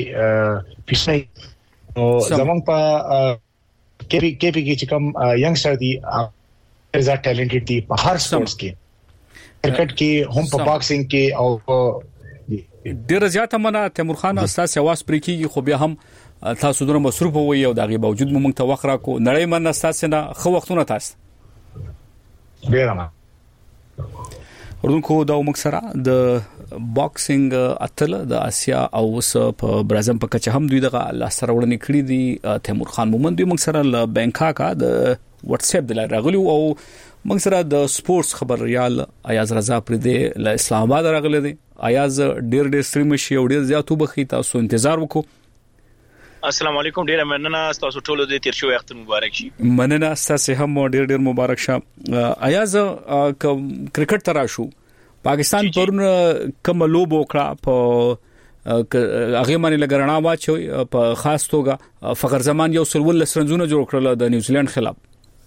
پیسې او زمونږ په کې کې کې چې کوم ینګستر دی زیات ټیلنټډ دی په هر سپورتس کې کرکټ کې هم په باکسینګ کې او ډیر زیات مننه تیمور خان استاد سواس پر کېږي خو بیا هم تاسو دونه مصروف وي او دغه باوجود موږ ته وخت راکو نړۍ من استاد نه خو وختونه تاسو ډیر ما ورونکو دا موږ سره د باکسینګ اتل د اسیا او وس په برازم په کچه هم دوی دغه الله سره وړاندې کړی دي تیمور خان مومند دوی موږ سره ل بانکاک د واتس اپ د راغلی او موږ سره د سپورتس خبريال ایاز رضا پر دې ل اسلام آباد راغلی دي ایاز ډیر ډیر ستریم شي او ډیر زیاتو بخي تاسو انتظار وکړو السلام علیکم ډیر مننه تاسو ټول د تیر شو وخت مبارک شي مننه تاسو هم ډیر ډیر مبارک شه ایاز کرکټ ترا شو پاکستان پرون کوم لوب وکړه په هغه باندې لګرنا واچو په خاص توګه فخر زمان یو سلول لسرنزونه جوړ کړل د نیوزیلند خلاف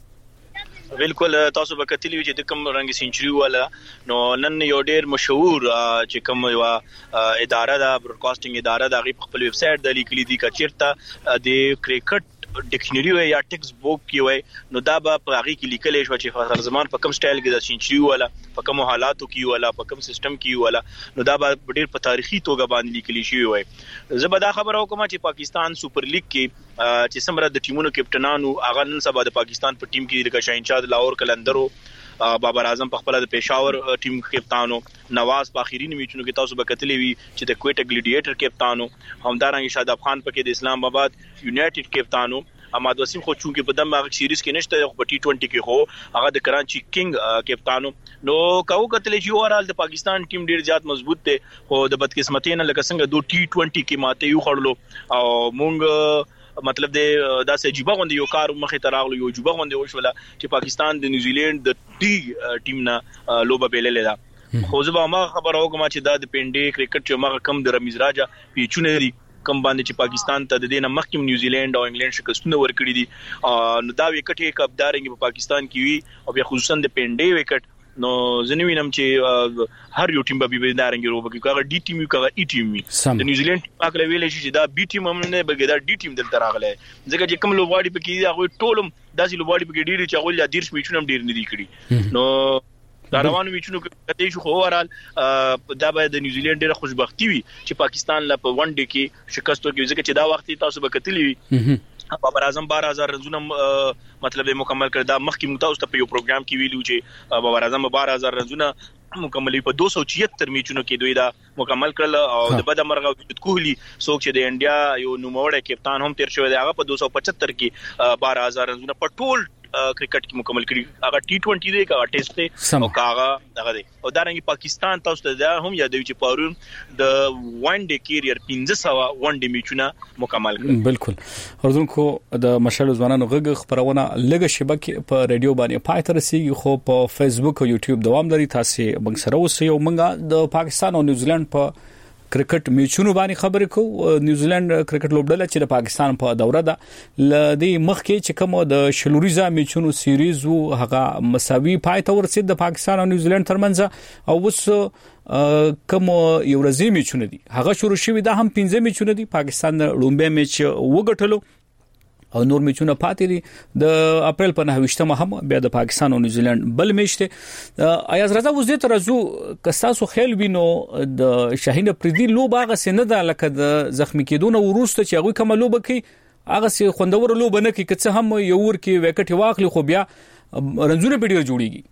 بالکل تاسو به کتلی چې د کوم رنگ سنچري والا نو نن یو ډیر مشهور چې کوم یو اداره دا براډکاسټینګ اداره دا غي خپل ویب سټ د لیکلي دي کچیرته د کرکټ ډکشنری وي یا ټیکس بوک کې وي نو دا به په هغه کې لیکل شوی چې فخر زمان په کوم سټایل کې د سنچري والا په کوم حالاتو کې والا په کوم سیستم کې والا نو دا به ډیر په تاریخي توګه باندې لیکل شوی وي زه به دا خبره وکم چې پاکستان سپر لیګ کې چې سمره د ټیمونو کپټنانو هغه نن سبا د پاکستان په ټیم کې د شاهنشاه لاهور کلندرو بابر اعظم په خپل د پېښور ټیم کپتانو نواز په اخیری میچونو کې تاسو به کتلی وی چې د کویټه ګلیډیټر کپتانو همدارنګه شاداب خان پکې د اسلام آباد یونایټډ کپتانو احمد وسیم خو چونکې په دماغ سیریز کې نشته په ټي ټوئنټي کې خو هغه د کراچي کینګ کپتانو نو کاو کتل چې اورال د پاکستان ټیم ډیر زیات مضبوط دی خو د بدقسمتۍ نه لکه څنګه دوه ټي ټوئنټي کې ماته یو خړلو او مونږ مطلب د داسې جيبه غوندي یو کار مخه تراغلو یو جيبه غوندي وشوله چې پاکستان د نیوزیلند د ټي ټیم نه لوبه بیللې ده خو زه به ما خبر اوګم چې دا د پینډي کرکټ چې ما کم د رمیز راجا پیچونه دي کم باندې چې پاکستان ته د دینه مخکې نیوزیلند او انګلند شکستونه ورکړي دي نو دا وکټ یې کپدارنګ په پاکستان کې وي او بیا خصوصا د پینډي وکټ نو زنوینم چې هر یو ټیم به به دارنګ روبه کې هغه ډي ټیم یو هغه ای ټیم وي د نیوزیلند پاک لویل شي چې دا بي ټیم هم نه بګی دا ډي ټیم دلته راغله ځکه چې کوم لوبواړي پکې هغه ټولم داسې لوبواړي پکې ډیری چې هغه لا دیرش میچونه ډیر نه دي کړی نو دا روانو میچونو کې کته شو خو اورال دا به د نیوزیلند ډیره خوشبختی وي چې پاکستان لا په ون ډے کې شکست ورکړي ځکه چې دا وخت تاسو به کتلی وي بابر اعظم بارہ ہزار رنونه مطلب مکمل کړ دا مخکې موږ تاسو ته په یو پروګرام کې ویلو چې بابر اعظم بارہ ہزار رنونه مکمل په دو سو چھہتر میچونو کې دوی دا مکمل کړل او د بد مرغه وجود کوهلی څوک چې د انډیا یو نوموړی کپتان هم تیر شوی دی هغه په دو سو پچہتر کې بارہ ہزار رنونه په ټول کرکټ کې مکمل کړی هغه ټي ټوئنټي دی هغه ټیسټ دی او هغه دغه دی او دا رنګ پاکستان تاسو ته دا هم یادوي چې پرون د ون ډے کیریئر پنځه سو ون ډے میچونه مکمل کړل بالکل ورزونکو د مشال ځوانانو غږ خبرونه لګه شبکه په رادیو باندې پای تر رسیدي خو په فیسبوک او یوټیوب دوام لري تاسو موږ سره اوسئ او موږ د پاکستان او نیوزیلند په کرکټ میچونو باندې خبرې کو نیوزیلند کرکټ لوبډله چې د پاکستان په دوره ده لدی مخکې چې کوم د شلوریزا میچونو سیریز وو هغه مساوي پای ته ورسید د پاکستان او نیوزیلند ترمنځ او وس کوم یو ورځې میچونه دي هغه شروع شوی دا هم پنځه میچونه دي پاکستان لومبه میچ وګټلو او نور میچونه پاتې دي د اپریل په نهه هم بیا د پاکستان او نیوزیلند بل میچ ته ایاز رضا وزدي ترزو کساسو خیل وینو د شاهین پردي لوب هغه سینه ده لکه د زخمی کېدون ورسته چې هغه کوم لوب کوي هغه سي خوندور لوب نه کوي که څه هم یو ور کې وکټ واخلي خو بیا رنزونه پیډیر جوړیږي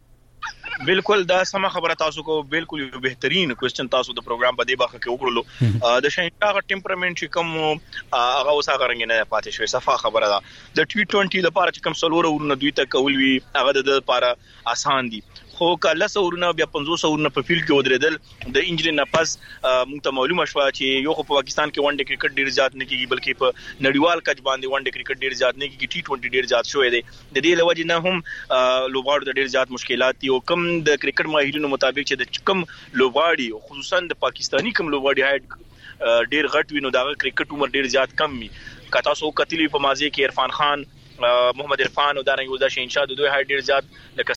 بالکل دا سم خبره تاسو کو بالکل یو بهترین کوېسچن تاسو د پروګرام په دی باخه کې وکړلو د شاهینشاه ټمپرامنت چې کوم هغه اوسه غرنګ نه پاتې شوی صفه خبره ده د ټي ټوئنټي لپاره چې کوم سلوره ورونه دوی ته کول وی هغه د لپاره آسان دي خو کله سورونه بیا پنځوس سورونه په فیلډ کې ودرېدل د انجری نه پس موږ ته معلومه شوه چې یو خو په پاکستان کې ون ډے کرکټ ډیر زیات نه کیږي بلکې په نړیوال کچ باندې ون ډے کرکټ ډیر زیات نه کیږي ټي ټوئنټي ډیر زیات شوې دي د دې لوجه نه هم لوبغاړو د ډیر زیات مشکلات دي او کم د کرکټ ماهرینو مطابق چې د کم لوبغاړي خصوصا د پاکستانی کم لوبغاړي هاید ډیر غټ وینو دا کرکټ عمر ډیر زیات کم وي کته سو کتلی په مازی کې عرفان خان محمد عرفان او دارنګ ودا شینشاه د دوی هاي ډیر زیات لکه